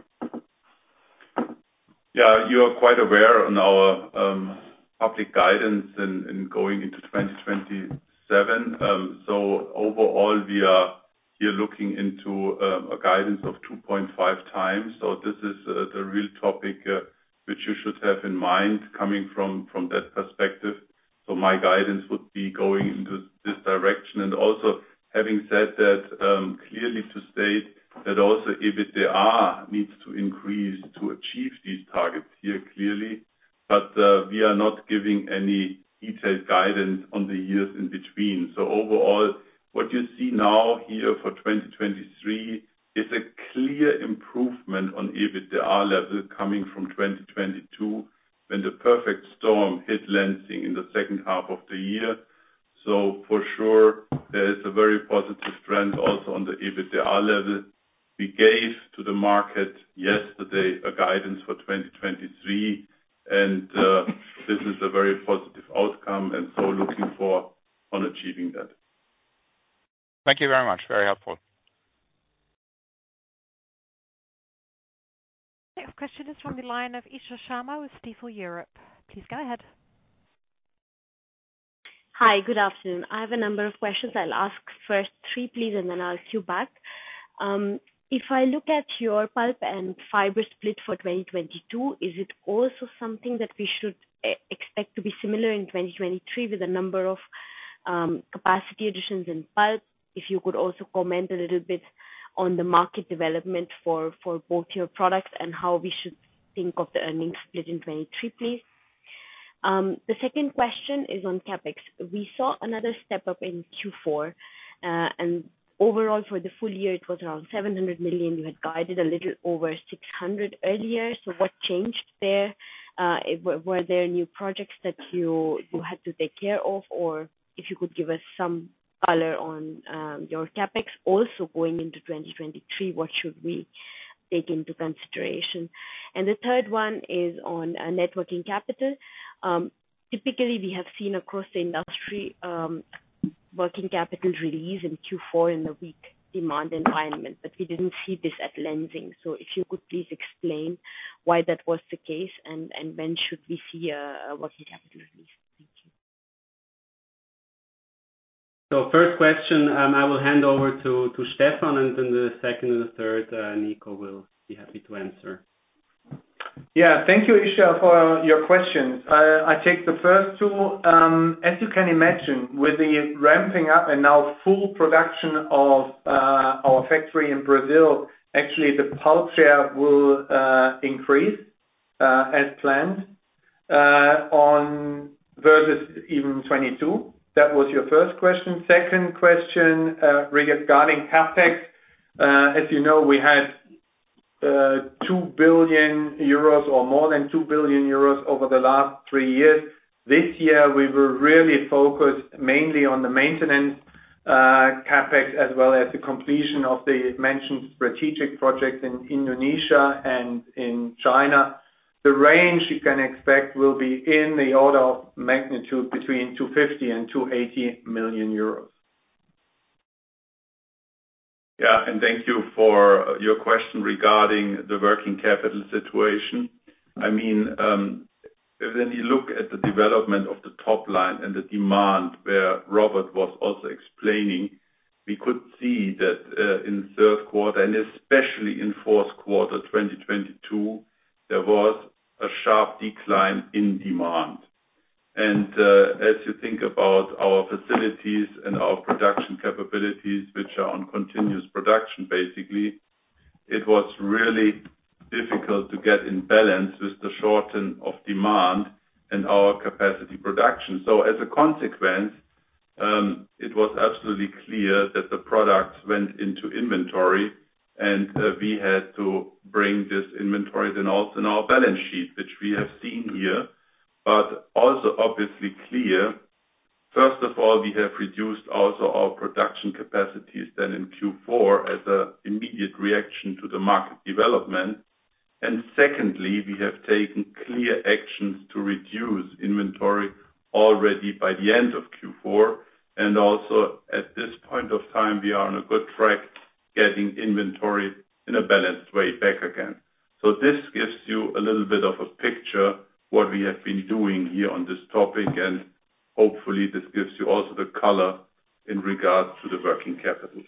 Yeah, you are quite aware on our um, public guidance in, in going into twenty twenty-seven. Um, so overall, we are here looking into um, a guidance of two point five times. So this is uh, the real topic uh, which you should have in mind coming from, from that perspective. So my guidance would be going into this direction, and also having said that, um, clearly to state that also EBITDA needs to increase to achieve these targets here clearly, but uh, we are not giving any detailed guidance on the years in between. So overall, what you see now here for twenty twenty-three is a clear improvement on EBITDA level coming from twenty twenty-two, when the perfect storm hit Lenzing in the second half of the year. So for sure, there is a very positive trend also on the EBITDA level. We gave to the market yesterday a guidance for twenty twenty-three, and uh, this is a very positive outcome, and so looking for on achieving that. Thank you very much. Very helpful. Next question is from the line of Isha Sharma with Stifel Europe. Please go ahead. Hi, good afternoon. I have a number of questions. I'll ask first three, please, and then I'll queue back. Um, if I look at your pulp and fiber split for twenty twenty-two, is it also something that we should expect to be similar in twenty twenty-three with a number of um, capacity additions in pulp? If you could also comment a little bit on the market development for, for both your products and how we should think of the earnings split in twenty-three, please. Um, the second question is on CapEx. We saw another step up in Q four, uh, and overall for the full year, it was around seven hundred million. You had guided a little over six hundred earlier. So what changed there? Uh, it- Were were there new projects that you you had to take care of? Or if you could give us some color on um, your CapEx also going into twenty twenty-three, what should we take into consideration? And the third one is on uh, net working capital. Um, Typically, we have seen across the industry um, working capital release in Q four in the weak demand environment, but we didn't see this at Lenzing. So if you could please explain why that was the case, and and when should we see a a working capital release? Thank you. So first question, um, I will hand over to to Stefan, and then the second and the third, uh, Nico will be happy to answer. Yeah, thank you, Isha, for your questions. I, I take the first two. Um, as you can imagine, with the ramping up and now full production of uh, our factory in Brazil, actually the pulp share will uh, increase uh, as planned uh, on versus even twenty-two. That was your first question. Second question uh, regarding CapEx. Uh, as you know, we had Uh, two billion euros or more than two billion euros over the last three years. This year, we were really focused mainly on the maintenance uh, CapEx, as well as the completion of the mentioned strategic projects in Indonesia and in China. The range you can expect will be in the order of magnitude between two hundred fifty and two hundred eighty million euros. Yeah, and thank you for your question regarding the working capital situation. I mean, um, when you look at the development of the top line and the demand, where Robert was also explaining, we could see that uh, in third quarter, and especially in fourth quarter twenty twenty-two, there was a sharp decline in demand. And uh, as you think about our facilities and our production capabilities, which are on continuous production, basically, it was really difficult to get in balance with the shorten of demand and our capacity production. So as a consequence, um, it was absolutely clear that the products went into inventory, and uh, we had to bring this inventory then also in our balance sheet, which we have seen here. But also obviously clear, first of all, we have reduced also our production capacities then in Q four as an immediate reaction to the market development. And secondly, we have taken clear actions to reduce inventory already by the end of Q four. And also at this point of time, we are on a good track getting inventory in a balanced way back again. So this gives you a little bit of a picture what we have been doing here on this topic, and hopefully this gives you also the color in regards to the working capital.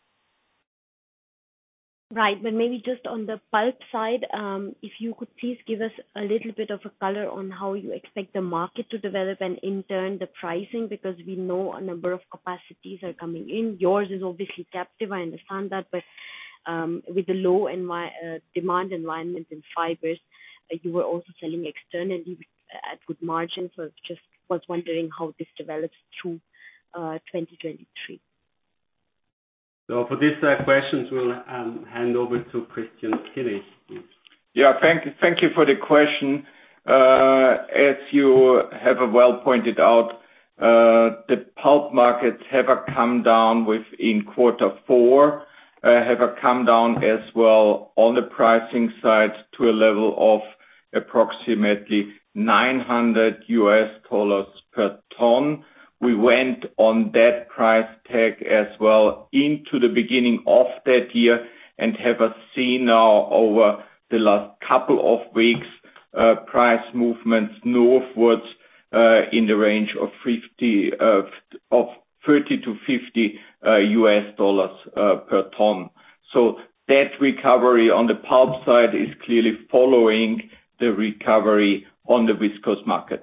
Right, but maybe just on the pulp side, um, if you could please give us a little bit of a color on how you expect the market to develop and in turn the pricing, because we know a number of capacities are coming in. Yours is obviously captive, I understand that, but um, with the low envi- uh, demand environment in fibers, you were also selling externally at good margins. So just was wondering how this develops through uh, twenty twenty-three. So for these uh, questions, we'll um, hand over to Christian Skilich. Yeah, thank you, thank you for the question. Uh, as you have well pointed out, uh, the pulp markets have come down within quarter four, uh, have come down as well on the pricing side to a level of approximately nine hundred U S dollars per ton. We went on that price tag as well into the beginning of that year and have seen now over the last couple of weeks uh, price movements northwards uh, in the range of fifty uh, of thirty to fifty uh, U S dollars uh, per ton. So that recovery on the pulp side is clearly following the recovery on the viscose market.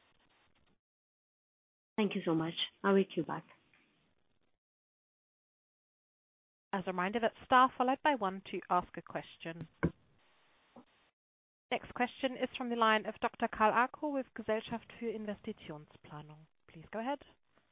Thank you so much. I'll reach you back. As a reminder, that's star followed by one to ask a question. Next question is from the line of Doctor Karl Arco with Gesellschaft für Investitionsplanung. Please go ahead.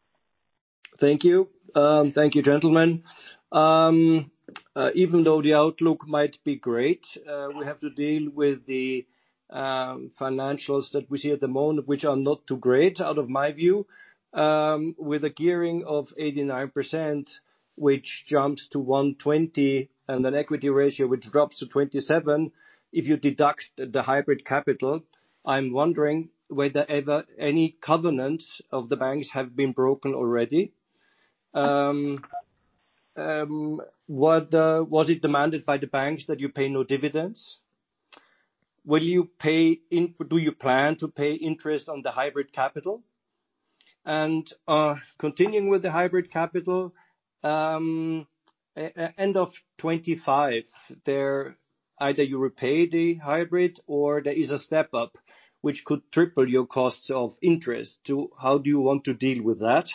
Thank you. Um, thank you, gentlemen. Um, uh, even though the outlook might be great, uh, we have to deal with the um, financials that we see at the moment, which are not too great out of my view, um, with a gearing of eighty-nine percent, which jumps to one twenty, and an equity ratio which drops to twenty-seven. If you deduct the hybrid capital, I'm wondering whether ever any covenants of the banks have been broken already. Um, um, what uh, was it demanded by the banks that you pay no dividends? Will you pay in, do you plan to pay interest on the hybrid capital? And uh, continuing with the hybrid capital, um, end of twenty-five, there either you repay the hybrid or there is a step up which could triple your costs of interest. So how do you want to deal with that?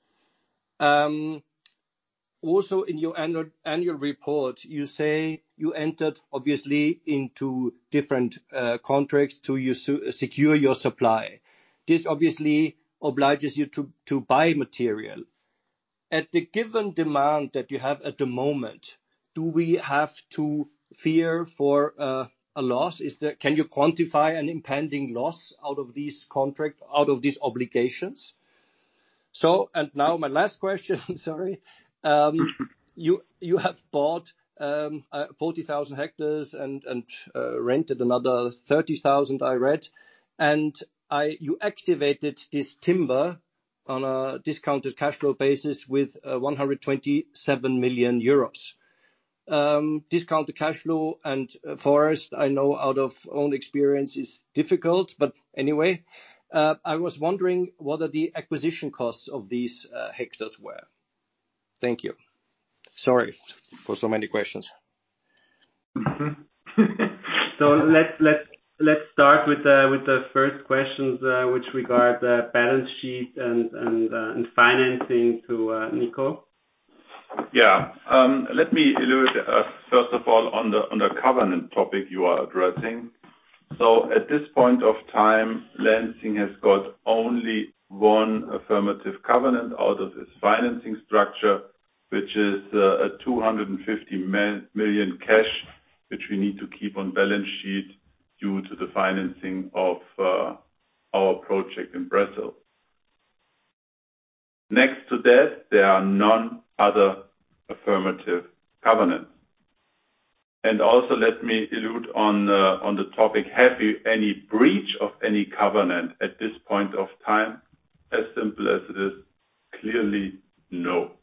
Um, also in your annual, annual report, you say you entered obviously into different uh, contracts to you su- secure your supply. This obviously obliges you to, to buy material. At the given demand that you have at the moment, do we have to fear for uh, a loss? Is there, can you quantify an impending loss out of these contract, out of these obligations? So, and now my last question, sorry. Um, you you have bought um, uh, forty thousand hectares and, and uh, rented another thirty thousand, I read, and I you activated this timber on a discounted cash flow basis with uh, one hundred twenty-seven million euros. Um, discounted cash flow and uh, forest, I know out of own experience, is difficult, but anyway, uh, I was wondering what are the acquisition costs of these uh, hectares were. Thank you. Sorry for so many questions. So let's let's let's start with the with the first questions, uh, which regard the balance sheet and and uh, and financing to uh, Nico. Yeah. Um, let me allude uh, first of all on the on the covenant topic you are addressing. So at this point of time, Lenzing has got only one affirmative covenant out of its financing structure, which is uh, a two hundred fifty million cash, which we need to keep on balance sheet due to the financing of uh, our project in Brazil. Next to that, there are none other affirmative covenants. And also let me allude on uh, on the topic, have you any breach of any covenant at this point of time? As simple as it is, clearly no.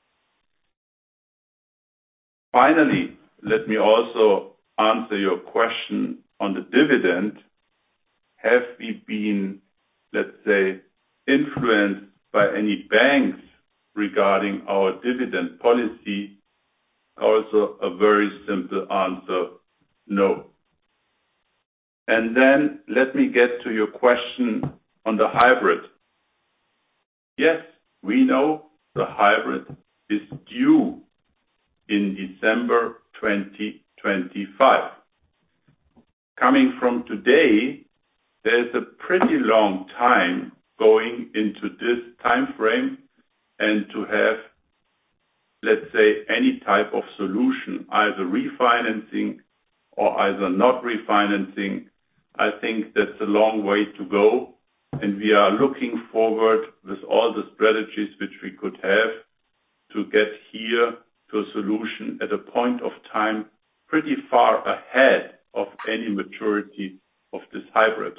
Finally, let me also answer your question on the dividend. Have we been, let's say, influenced by any banks regarding our dividend policy? Also a very simple answer, no. And then let me get to your question on the hybrid. Yes, we know the hybrid is due in December twenty twenty-five. Coming from today, there's a pretty long time going into this time frame, and to have, let's say, any type of solution, either refinancing or either not refinancing, I think that's a long way to go. And we are looking forward with all the strategies which we could have to get here to a solution at a point of time pretty far ahead of any maturity of this hybrid.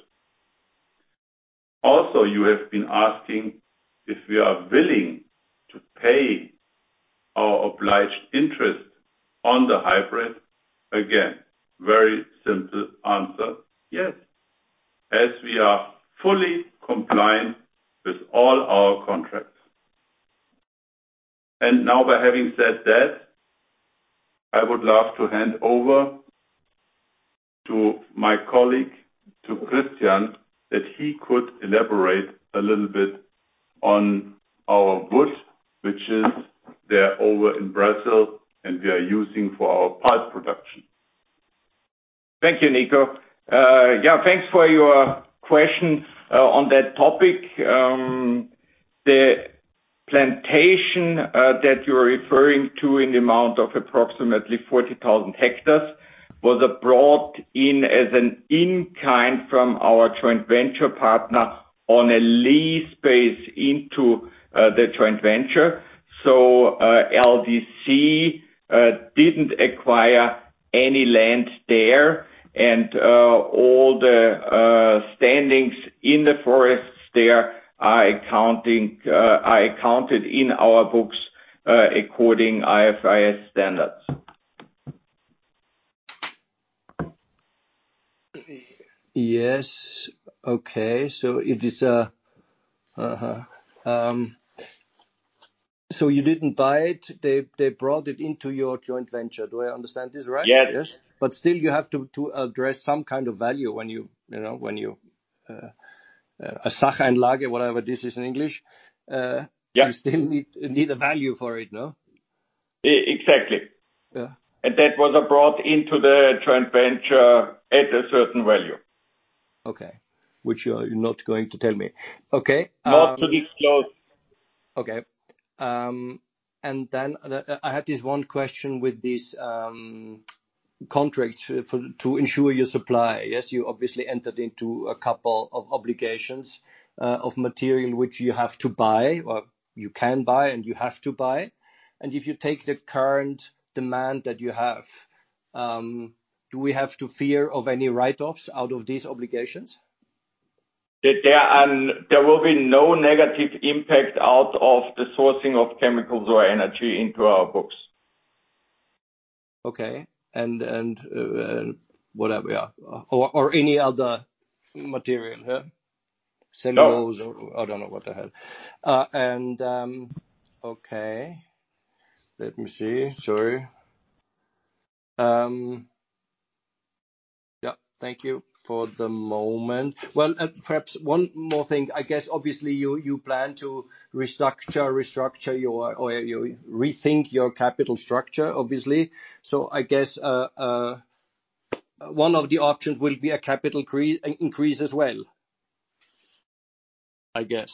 Also, you have been asking if we are willing to pay our obliged interest on the hybrid. Again, very simple answer, yes. As we are fully compliant with all our contracts. And now, by having said that, I would love to hand over to my colleague, to Christian, that he could elaborate a little bit on our wood, which is there over in Brazil, and we are using for our pulp production. Thank you, Nico. Yeah, thanks for your question on that topic. Um, the plantation uh, that you're referring to in the amount of approximately forty thousand hectares was brought in as an in-kind from our joint venture partner on a lease base into uh, the joint venture. So uh, L D C uh, didn't acquire any land there, and uh, all the uh, standings in the forests there are accounting uh, are accounted in our books uh, according I F R S standards. Yes. Okay. So it is a. Uh-huh. Um, so you didn't buy it. They they brought it into your joint venture. Do I understand this right? Yes. Yes. But still, you have to to address some kind of value when you you know when you uh, uh, a Sacheinlage, whatever this is in English. Uh, yeah. You still need need a value for it, no? Exactly. Yeah. And that was brought into the joint venture at a certain value. Okay. Which you're not going to tell me. Okay. Not um, to disclose. Okay. Um, and then uh, I had this one question with these um, contracts for, for, to ensure your supply. Yes, you obviously entered into a couple of obligations uh, of material which you have to buy, or you can buy and you have to buy. And if you take the current demand that you have, um, do we have to fear of any write-offs out of these obligations? There, are, there will be no negative impact out of the sourcing of chemicals or energy into our books. Okay. And and uh, whatever, yeah, or or any other material, yeah? Cellulose, no. or I don't know what the hell. Uh, and um, okay, let me see. Sorry. Um, yeah, thank you for the moment. Well, uh, perhaps one more thing. I guess obviously you you plan to restructure restructure your or you rethink your capital structure, obviously. So I guess uh. uh one of the options will be a capital increase as well, I guess.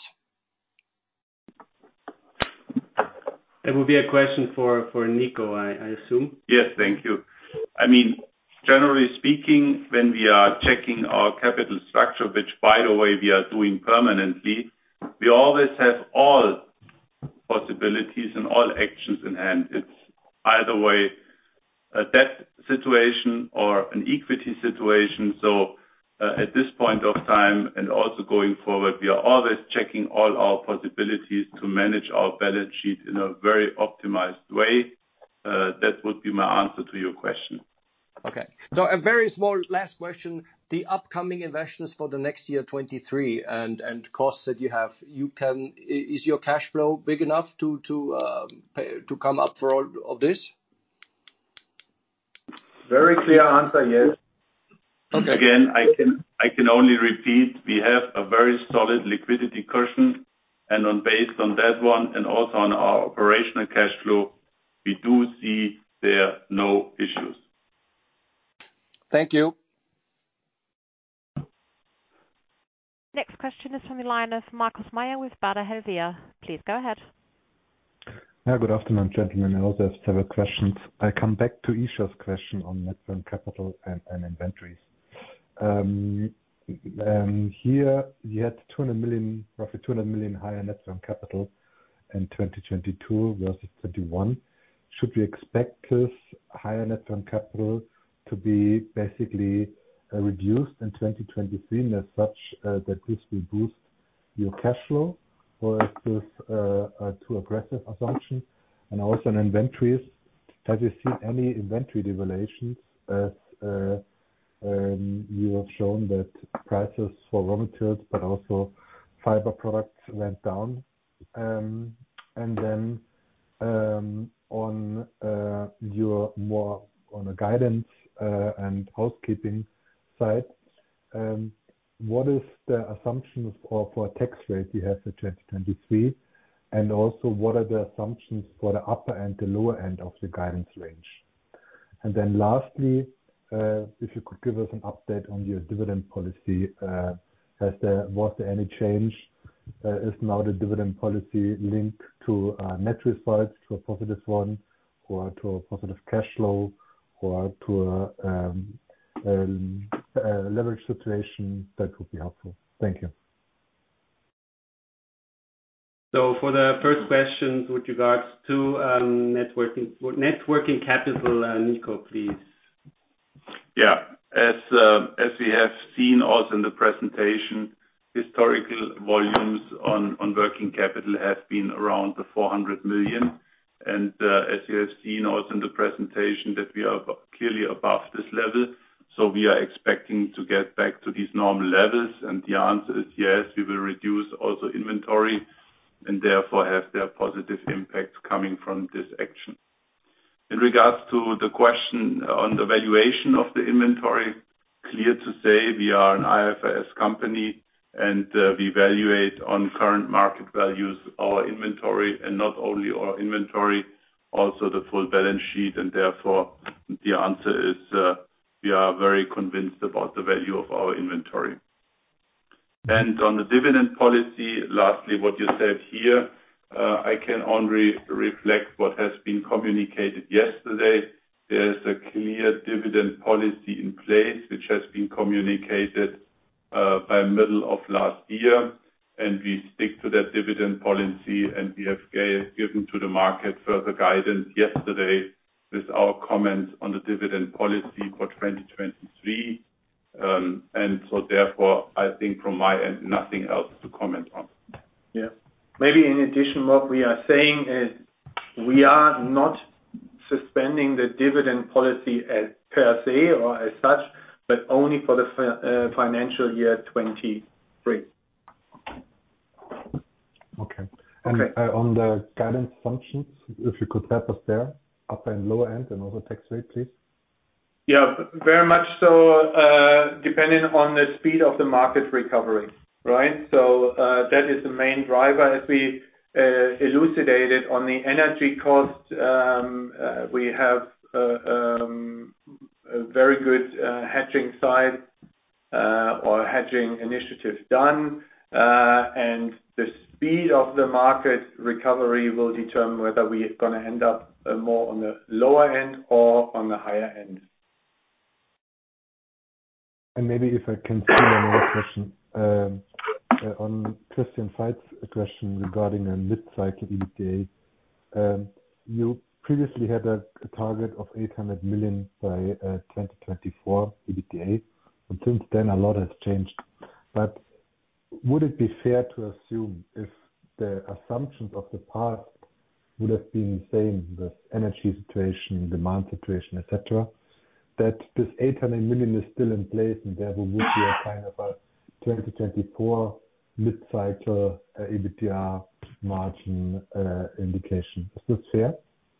That would be a question for, for Nico, I, I assume. Yes, thank you. I mean, generally speaking, when we are checking our capital structure, which, by the way, we are doing permanently, we always have all possibilities and all actions in hand. It's either way a debt situation or an equity situation. So uh, at this point of time and also going forward, we are always checking all our possibilities to manage our balance sheet in a very optimized way. Uh, that would be my answer to your question. Okay. So a very small last question. The upcoming investments for the next year, twenty-three, and, and costs that you have, you can, is your cash flow big enough to, to, uh, pay, to come up for all of this? Very clear answer, yes. Okay. Again, I can I can only repeat, we have a very solid liquidity cushion, and on based on that one, and also on our operational cash flow, we do see there no issues. Thank you. Next question is from the line of Markus Meyer with Baader Helvea. Please go ahead. Yeah, good afternoon, gentlemen. I also have several questions. I come back to Isha's question on net working capital and, and inventories. Um, um, here you had two hundred million, roughly two hundred million higher net working capital in twenty twenty-two versus twenty-one. Should we expect this higher net working capital to be basically uh, reduced in twenty twenty-three, and as such uh, that this will boost your cash flow? Or is this uh, a too aggressive assumption? And also in inventories, have you seen any inventory devaluations as uh, um, you have shown that prices for raw materials, but also fiber products went down? Um, and then um, on uh, your more on a guidance uh, and housekeeping side, um, what is the assumptions for, for tax rate you have for twenty twenty-three? And also, what are the assumptions for the upper and the lower end of the guidance range? And then lastly, uh, if you could give us an update on your dividend policy. Uh, has there was there any change? Uh, is now the dividend policy linked to uh, net results, to a positive one, or to a positive cash flow, or to a, um, um, a leverage situation? That would be helpful. Thank you. So for the first question with regards to um, net working net working capital, uh, Nico, please. Yeah. As uh, as we have seen also in the presentation, historical volumes on on working capital have been around the four hundred million. And uh, as you have seen also in the presentation, that we are clearly above this level. So we are expecting to get back to these normal levels. And the answer is yes, we will reduce also inventory and therefore have their positive impacts coming from this action. In regards to the question on the valuation of the inventory, clear to say we are an I F R S company, and uh, we evaluate on current market values our inventory, and not only our inventory, also the full balance sheet, and therefore the answer is uh, we are very convinced about the value of our inventory. And on the dividend policy, lastly, what you said here, uh, I can only reflect what has been communicated yesterday. There's a clear dividend policy in place, which has been communicated uh, by middle of last year, and we stick to that dividend policy, and we have gave, given to the market further guidance yesterday with our comments on the dividend policy for twenty twenty-three. Um, and so therefore, I think from my end, nothing else to comment on. Yeah. Maybe in addition, what we are saying is we are not suspending the dividend policy as per se or as such, but only for the uh, financial year twenty-three. Okay. And okay. Uh, on the guidance assumptions, if you could help us there, upper and lower end, and also tax rate, please. Yeah, very much so, uh, depending on the speed of the market recovery, right? So uh, that is the main driver. As we uh, elucidated on the energy cost, um, uh, we have uh, um, a very good uh, hedging side uh, or hedging initiative done, uh, and the speed of the market recovery will determine whether we are going to end up uh, more on the lower end or on the higher end. And maybe if I can steal another question um, uh, on Christian Veith's question regarding a mid-cycle EBITDA. Um, you previously had a, a target of eight hundred million by uh, twenty twenty-four EBITDA, and since then a lot has changed. But would it be fair to assume, if the assumptions of the past would have been the same, the energy situation, demand situation, et cetera, that this eight hundred million is still in place, and there would be a kind of a twenty twenty-four mid-cycle uh, EBITDA margin uh, indication? Is this fair?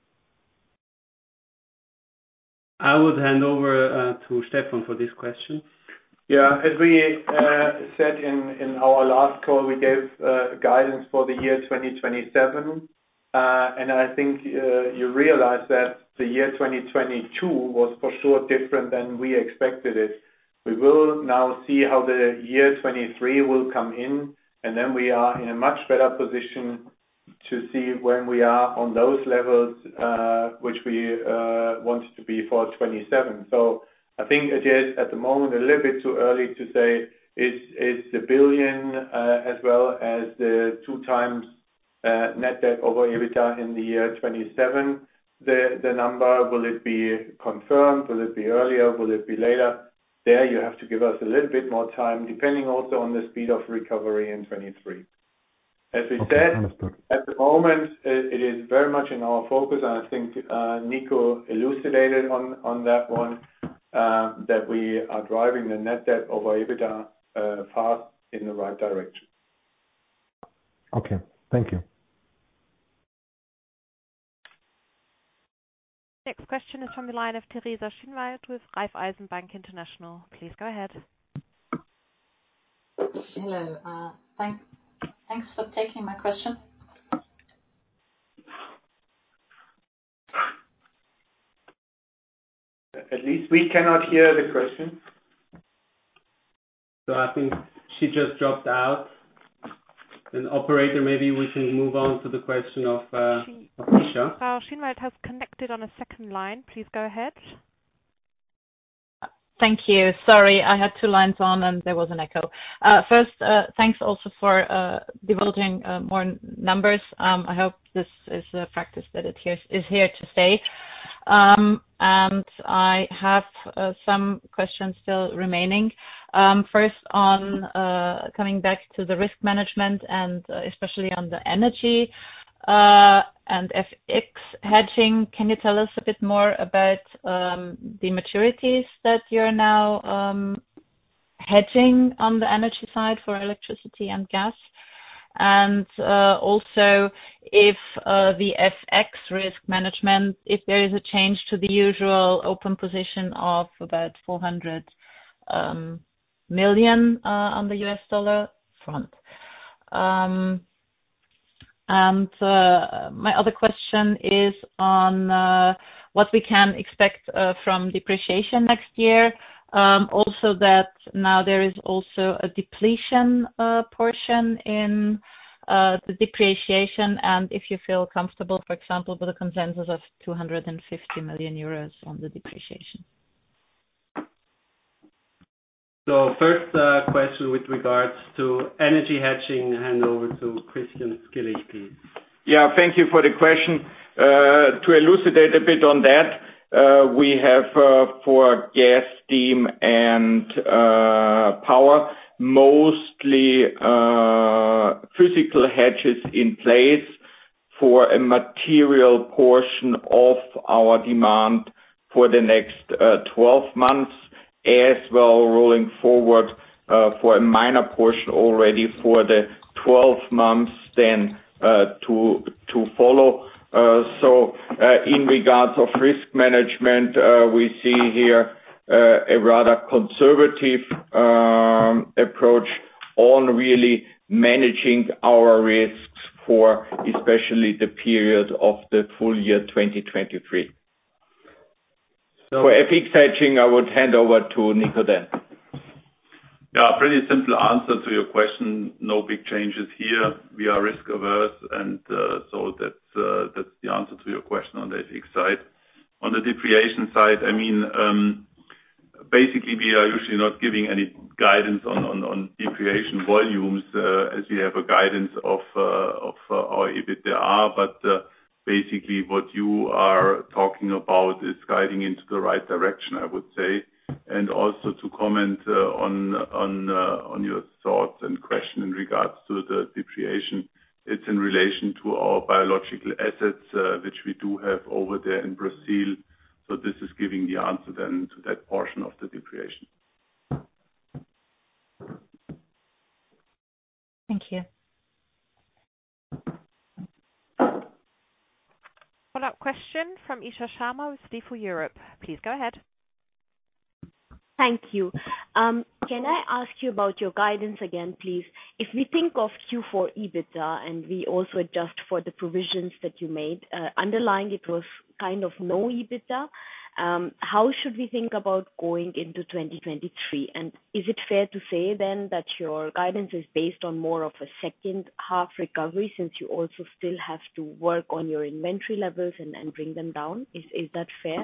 I would hand over uh, to Stefan for this question. Yeah, as we uh, said in, in our last call, we gave uh, guidance for the year twenty twenty-seven. Uh, and I think uh, you realize that the year twenty twenty-two was for sure different than we expected it. We will now see how the year twenty-three will come in, and then we are in a much better position to see when we are on those levels, uh, which we uh, wanted to be for twenty-seven. So I think it is at the moment a little bit too early to say is is the billion uh, as well as the two times Uh, net debt over EBITDA in the year twenty-seven, the the number. Will it be confirmed? Will it be earlier? Will it be later? There you have to give us a little bit more time, depending also on the speed of recovery in twenty-three. As we okay, said, understood. At the moment, it, it is very much in our focus, and I think uh, Nico elucidated on, on that one, uh, that we are driving the net debt over EBITDA uh, fast in the right direction. Okay, thank you. Next question is from the line of Teresa Schinwald with Raiffeisen Bank International. Please go ahead. Hello. Uh, thank, thanks for taking my question. at least we cannot hear the question. So I think she just dropped out. Then operator, maybe we can move on to the question of, uh, She, of Isha. Frau Schienwald has connected on a second line. Please go ahead. Thank you. Sorry, I had two lines on and there was an echo. Uh, First, uh, thanks also for uh, divulging uh, more numbers. Um, I hope this is a practice that it here, is here to stay. Um, and I have uh, some questions still remaining. Um, First, on uh, coming back to the risk management and uh, especially on the energy Uh, and F X hedging, can you tell us a bit more about um, the maturities that you're now um, hedging on the energy side for electricity and gas? And uh, also, if uh, the F X risk management, if there is a change to the usual open position of about four hundred um, million uh, on the U S dollar front. Um, And uh, my other question is on uh, what we can expect uh, from depreciation next year. Um, Also that now there is also a depletion uh, portion in uh, the depreciation, and if you feel comfortable, for example, with a consensus of two hundred fifty million euros on the depreciation. So first uh, question with regards to energy hedging, hand over to Christian Skilich, please. Yeah, thank you for the question. Uh, To elucidate a bit on that, uh, we have uh, for gas, steam, and uh, power, mostly uh, physical hedges in place for a material portion of our demand for the next uh, twelve months, as well rolling forward uh, for a minor portion already for the twelve months then uh, to to follow. Uh, So uh, in regards of risk management, uh, we see here uh, a rather conservative um, approach on really managing our risks for especially the period of the full year twenty twenty-three. So For F X hedging, I would hand over to Nico then. Yeah, pretty simple answer to your question. No big changes here. We are risk averse, and uh, so that's uh, that's the answer to your question on the F X side. On the depreciation side, I mean, um, basically we are usually not giving any guidance on on, on depreciation volumes uh, as we have a guidance of uh, of uh, our EBITDA, but uh, basically what you are talking about is guiding into the right direction, I would say. And also to comment uh, on on uh, on your thoughts and question in regards to the depreciation, it's in relation to our biological assets, uh, which we do have over there in Brazil. So this is giving the answer then to that portion of the depreciation. Thank you. Follow-up question from Isha Sharma with Stifel Europe. Please go ahead. Thank you. Um, Can I ask you about your guidance again, please? If we think of Q four EBITDA and we also adjust for the provisions that you made, uh, underlying it was kind of no EBITDA. Um, How should we think about going into twenty twenty-three? And is it fair to say then that your guidance is based on more of a second half recovery, since you also still have to work on your inventory levels and and bring them down? Is Is that fair?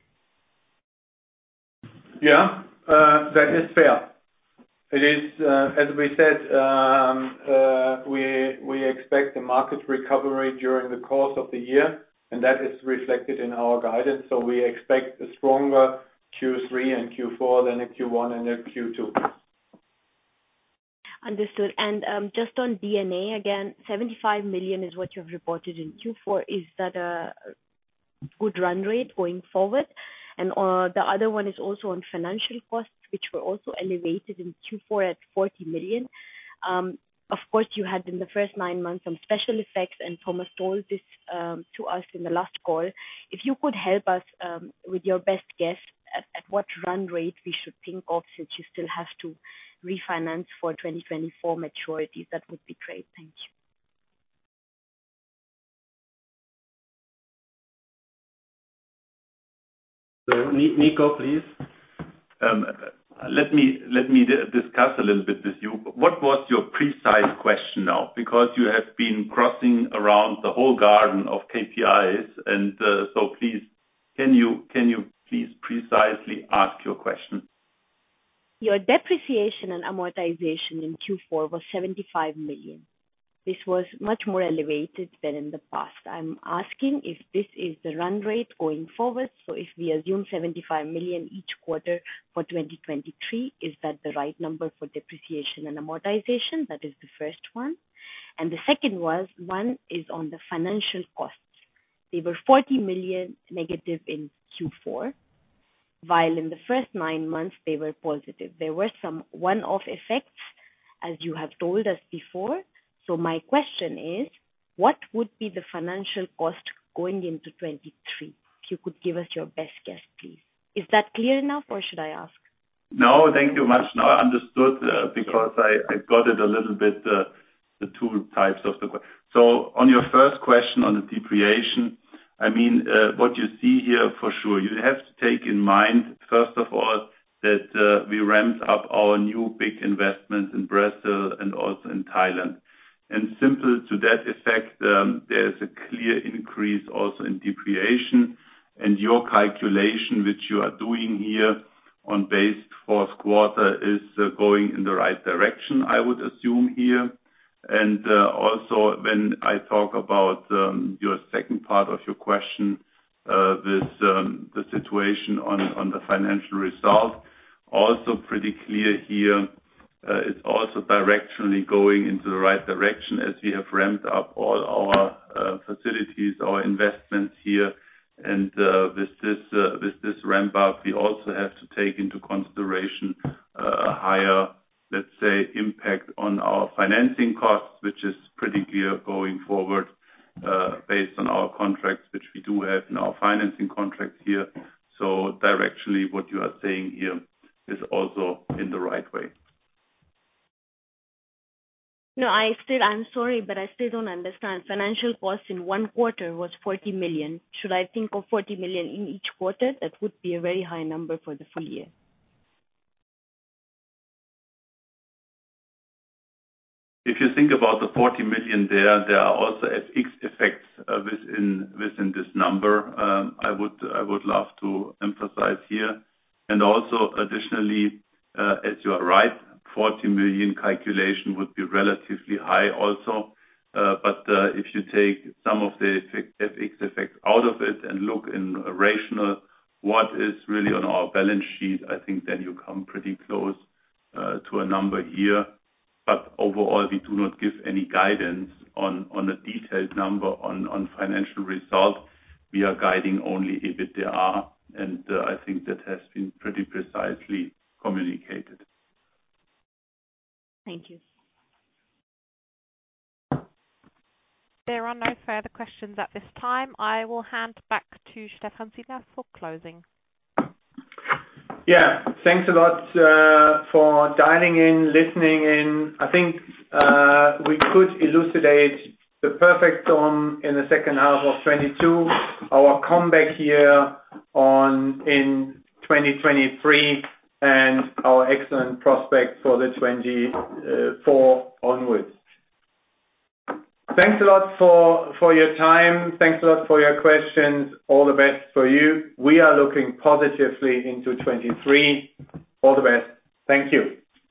Yeah, uh, that is fair. It is, uh, as we said, um, uh, we we expect a market recovery during the course of the year, and that is reflected in our guidance. So we expect a stronger Q three and Q four than a Q one and a Q two. Understood. And um, just on D N A, again, seventy-five million is what you've reported in Q four. Is that a good run rate going forward? And uh, the other one is also on financial costs, which were also elevated in Q four at forty million. Um, Of course, you had in the first nine months some special effects, and Thomas told this um, to us in the last call. If you could help us um, with your best guess at, at what run rate we should think of, since you still have to refinance for twenty twenty-four maturities, that would be great. Thank you. Nico, please. Let me let me discuss a little bit with you. What was your precise question now? Because you have been crossing around the whole garden of K P Is, and uh, so please, can you can you please precisely ask your question? Your depreciation and amortization in Q four was seventy-five million. This was much more elevated than in the past. I'm asking if this is the run rate going forward. So if we assume seventy-five million each quarter for twenty twenty-three, is that the right number for depreciation and amortization? That is the first one. And the second was, one is on the financial costs. They were forty million negative in Q four, while in the first nine months they were positive. There were some one-off effects, as you have told us before. So my question is, what would be the financial cost going into twenty-three? If you could give us your best guess, please. Is that clear enough, or should I ask? No, thank you much. Now I understood, uh, because I, I got it a little bit, uh, the two types of the question. So on your first question on the depreciation, I mean, uh, what you see here for sure, you have to take in mind, first of all, that uh, we ramped up our new big investments in Brazil and also in Thailand. And simple to that effect, um, there's a clear increase also in depreciation, and your calculation, which you are doing here on base fourth quarter, is uh, going in the right direction, I would assume here. And uh, also when I talk about um, your second part of your question, uh, this um, the situation on, on the financial result, also pretty clear here. Uh, it's also directionally going into the right direction as we have ramped up all our uh, facilities, our investments here. And uh, with this uh, with this ramp up, we also have to take into consideration uh, a higher, let's say, impact on our financing costs, which is pretty clear going forward uh, based on our contracts, which we do have in our financing contracts here. So directionally, what you are saying here is also in the right way. No, I still, I'm sorry, but I still don't understand. Financial costs in one quarter was forty million. Should I think of forty million in each quarter? That would be a very high number for the full year. If you think about the forty million there, there are also F X effects uh, within within this number. Um, I would I would love to emphasize here. And also additionally, uh, as you are right, forty million calculation would be relatively high also. Uh, but uh, if you take some of the F X effects out of it and look in a rational what is really on our balance sheet, I think then you come pretty close uh, to a number here. But overall, we do not give any guidance on, on a detailed number on, on financial result. We are guiding only EBITDA, and uh, I think that has been pretty precisely communicated. Thank you. There are no further questions at this time. I will hand back to Stefan Siedler for closing. Yeah, thanks a lot uh, for dialing in, listening in. I think uh, we could elucidate the perfect storm in the second half of twenty-two, our comeback year on in twenty twenty-three, and our excellent prospect for the twenty-four onwards. Thanks a lot for, for your time. Thanks a lot for your questions. All the best for you. We are looking positively into twenty-three. All the best. Thank you.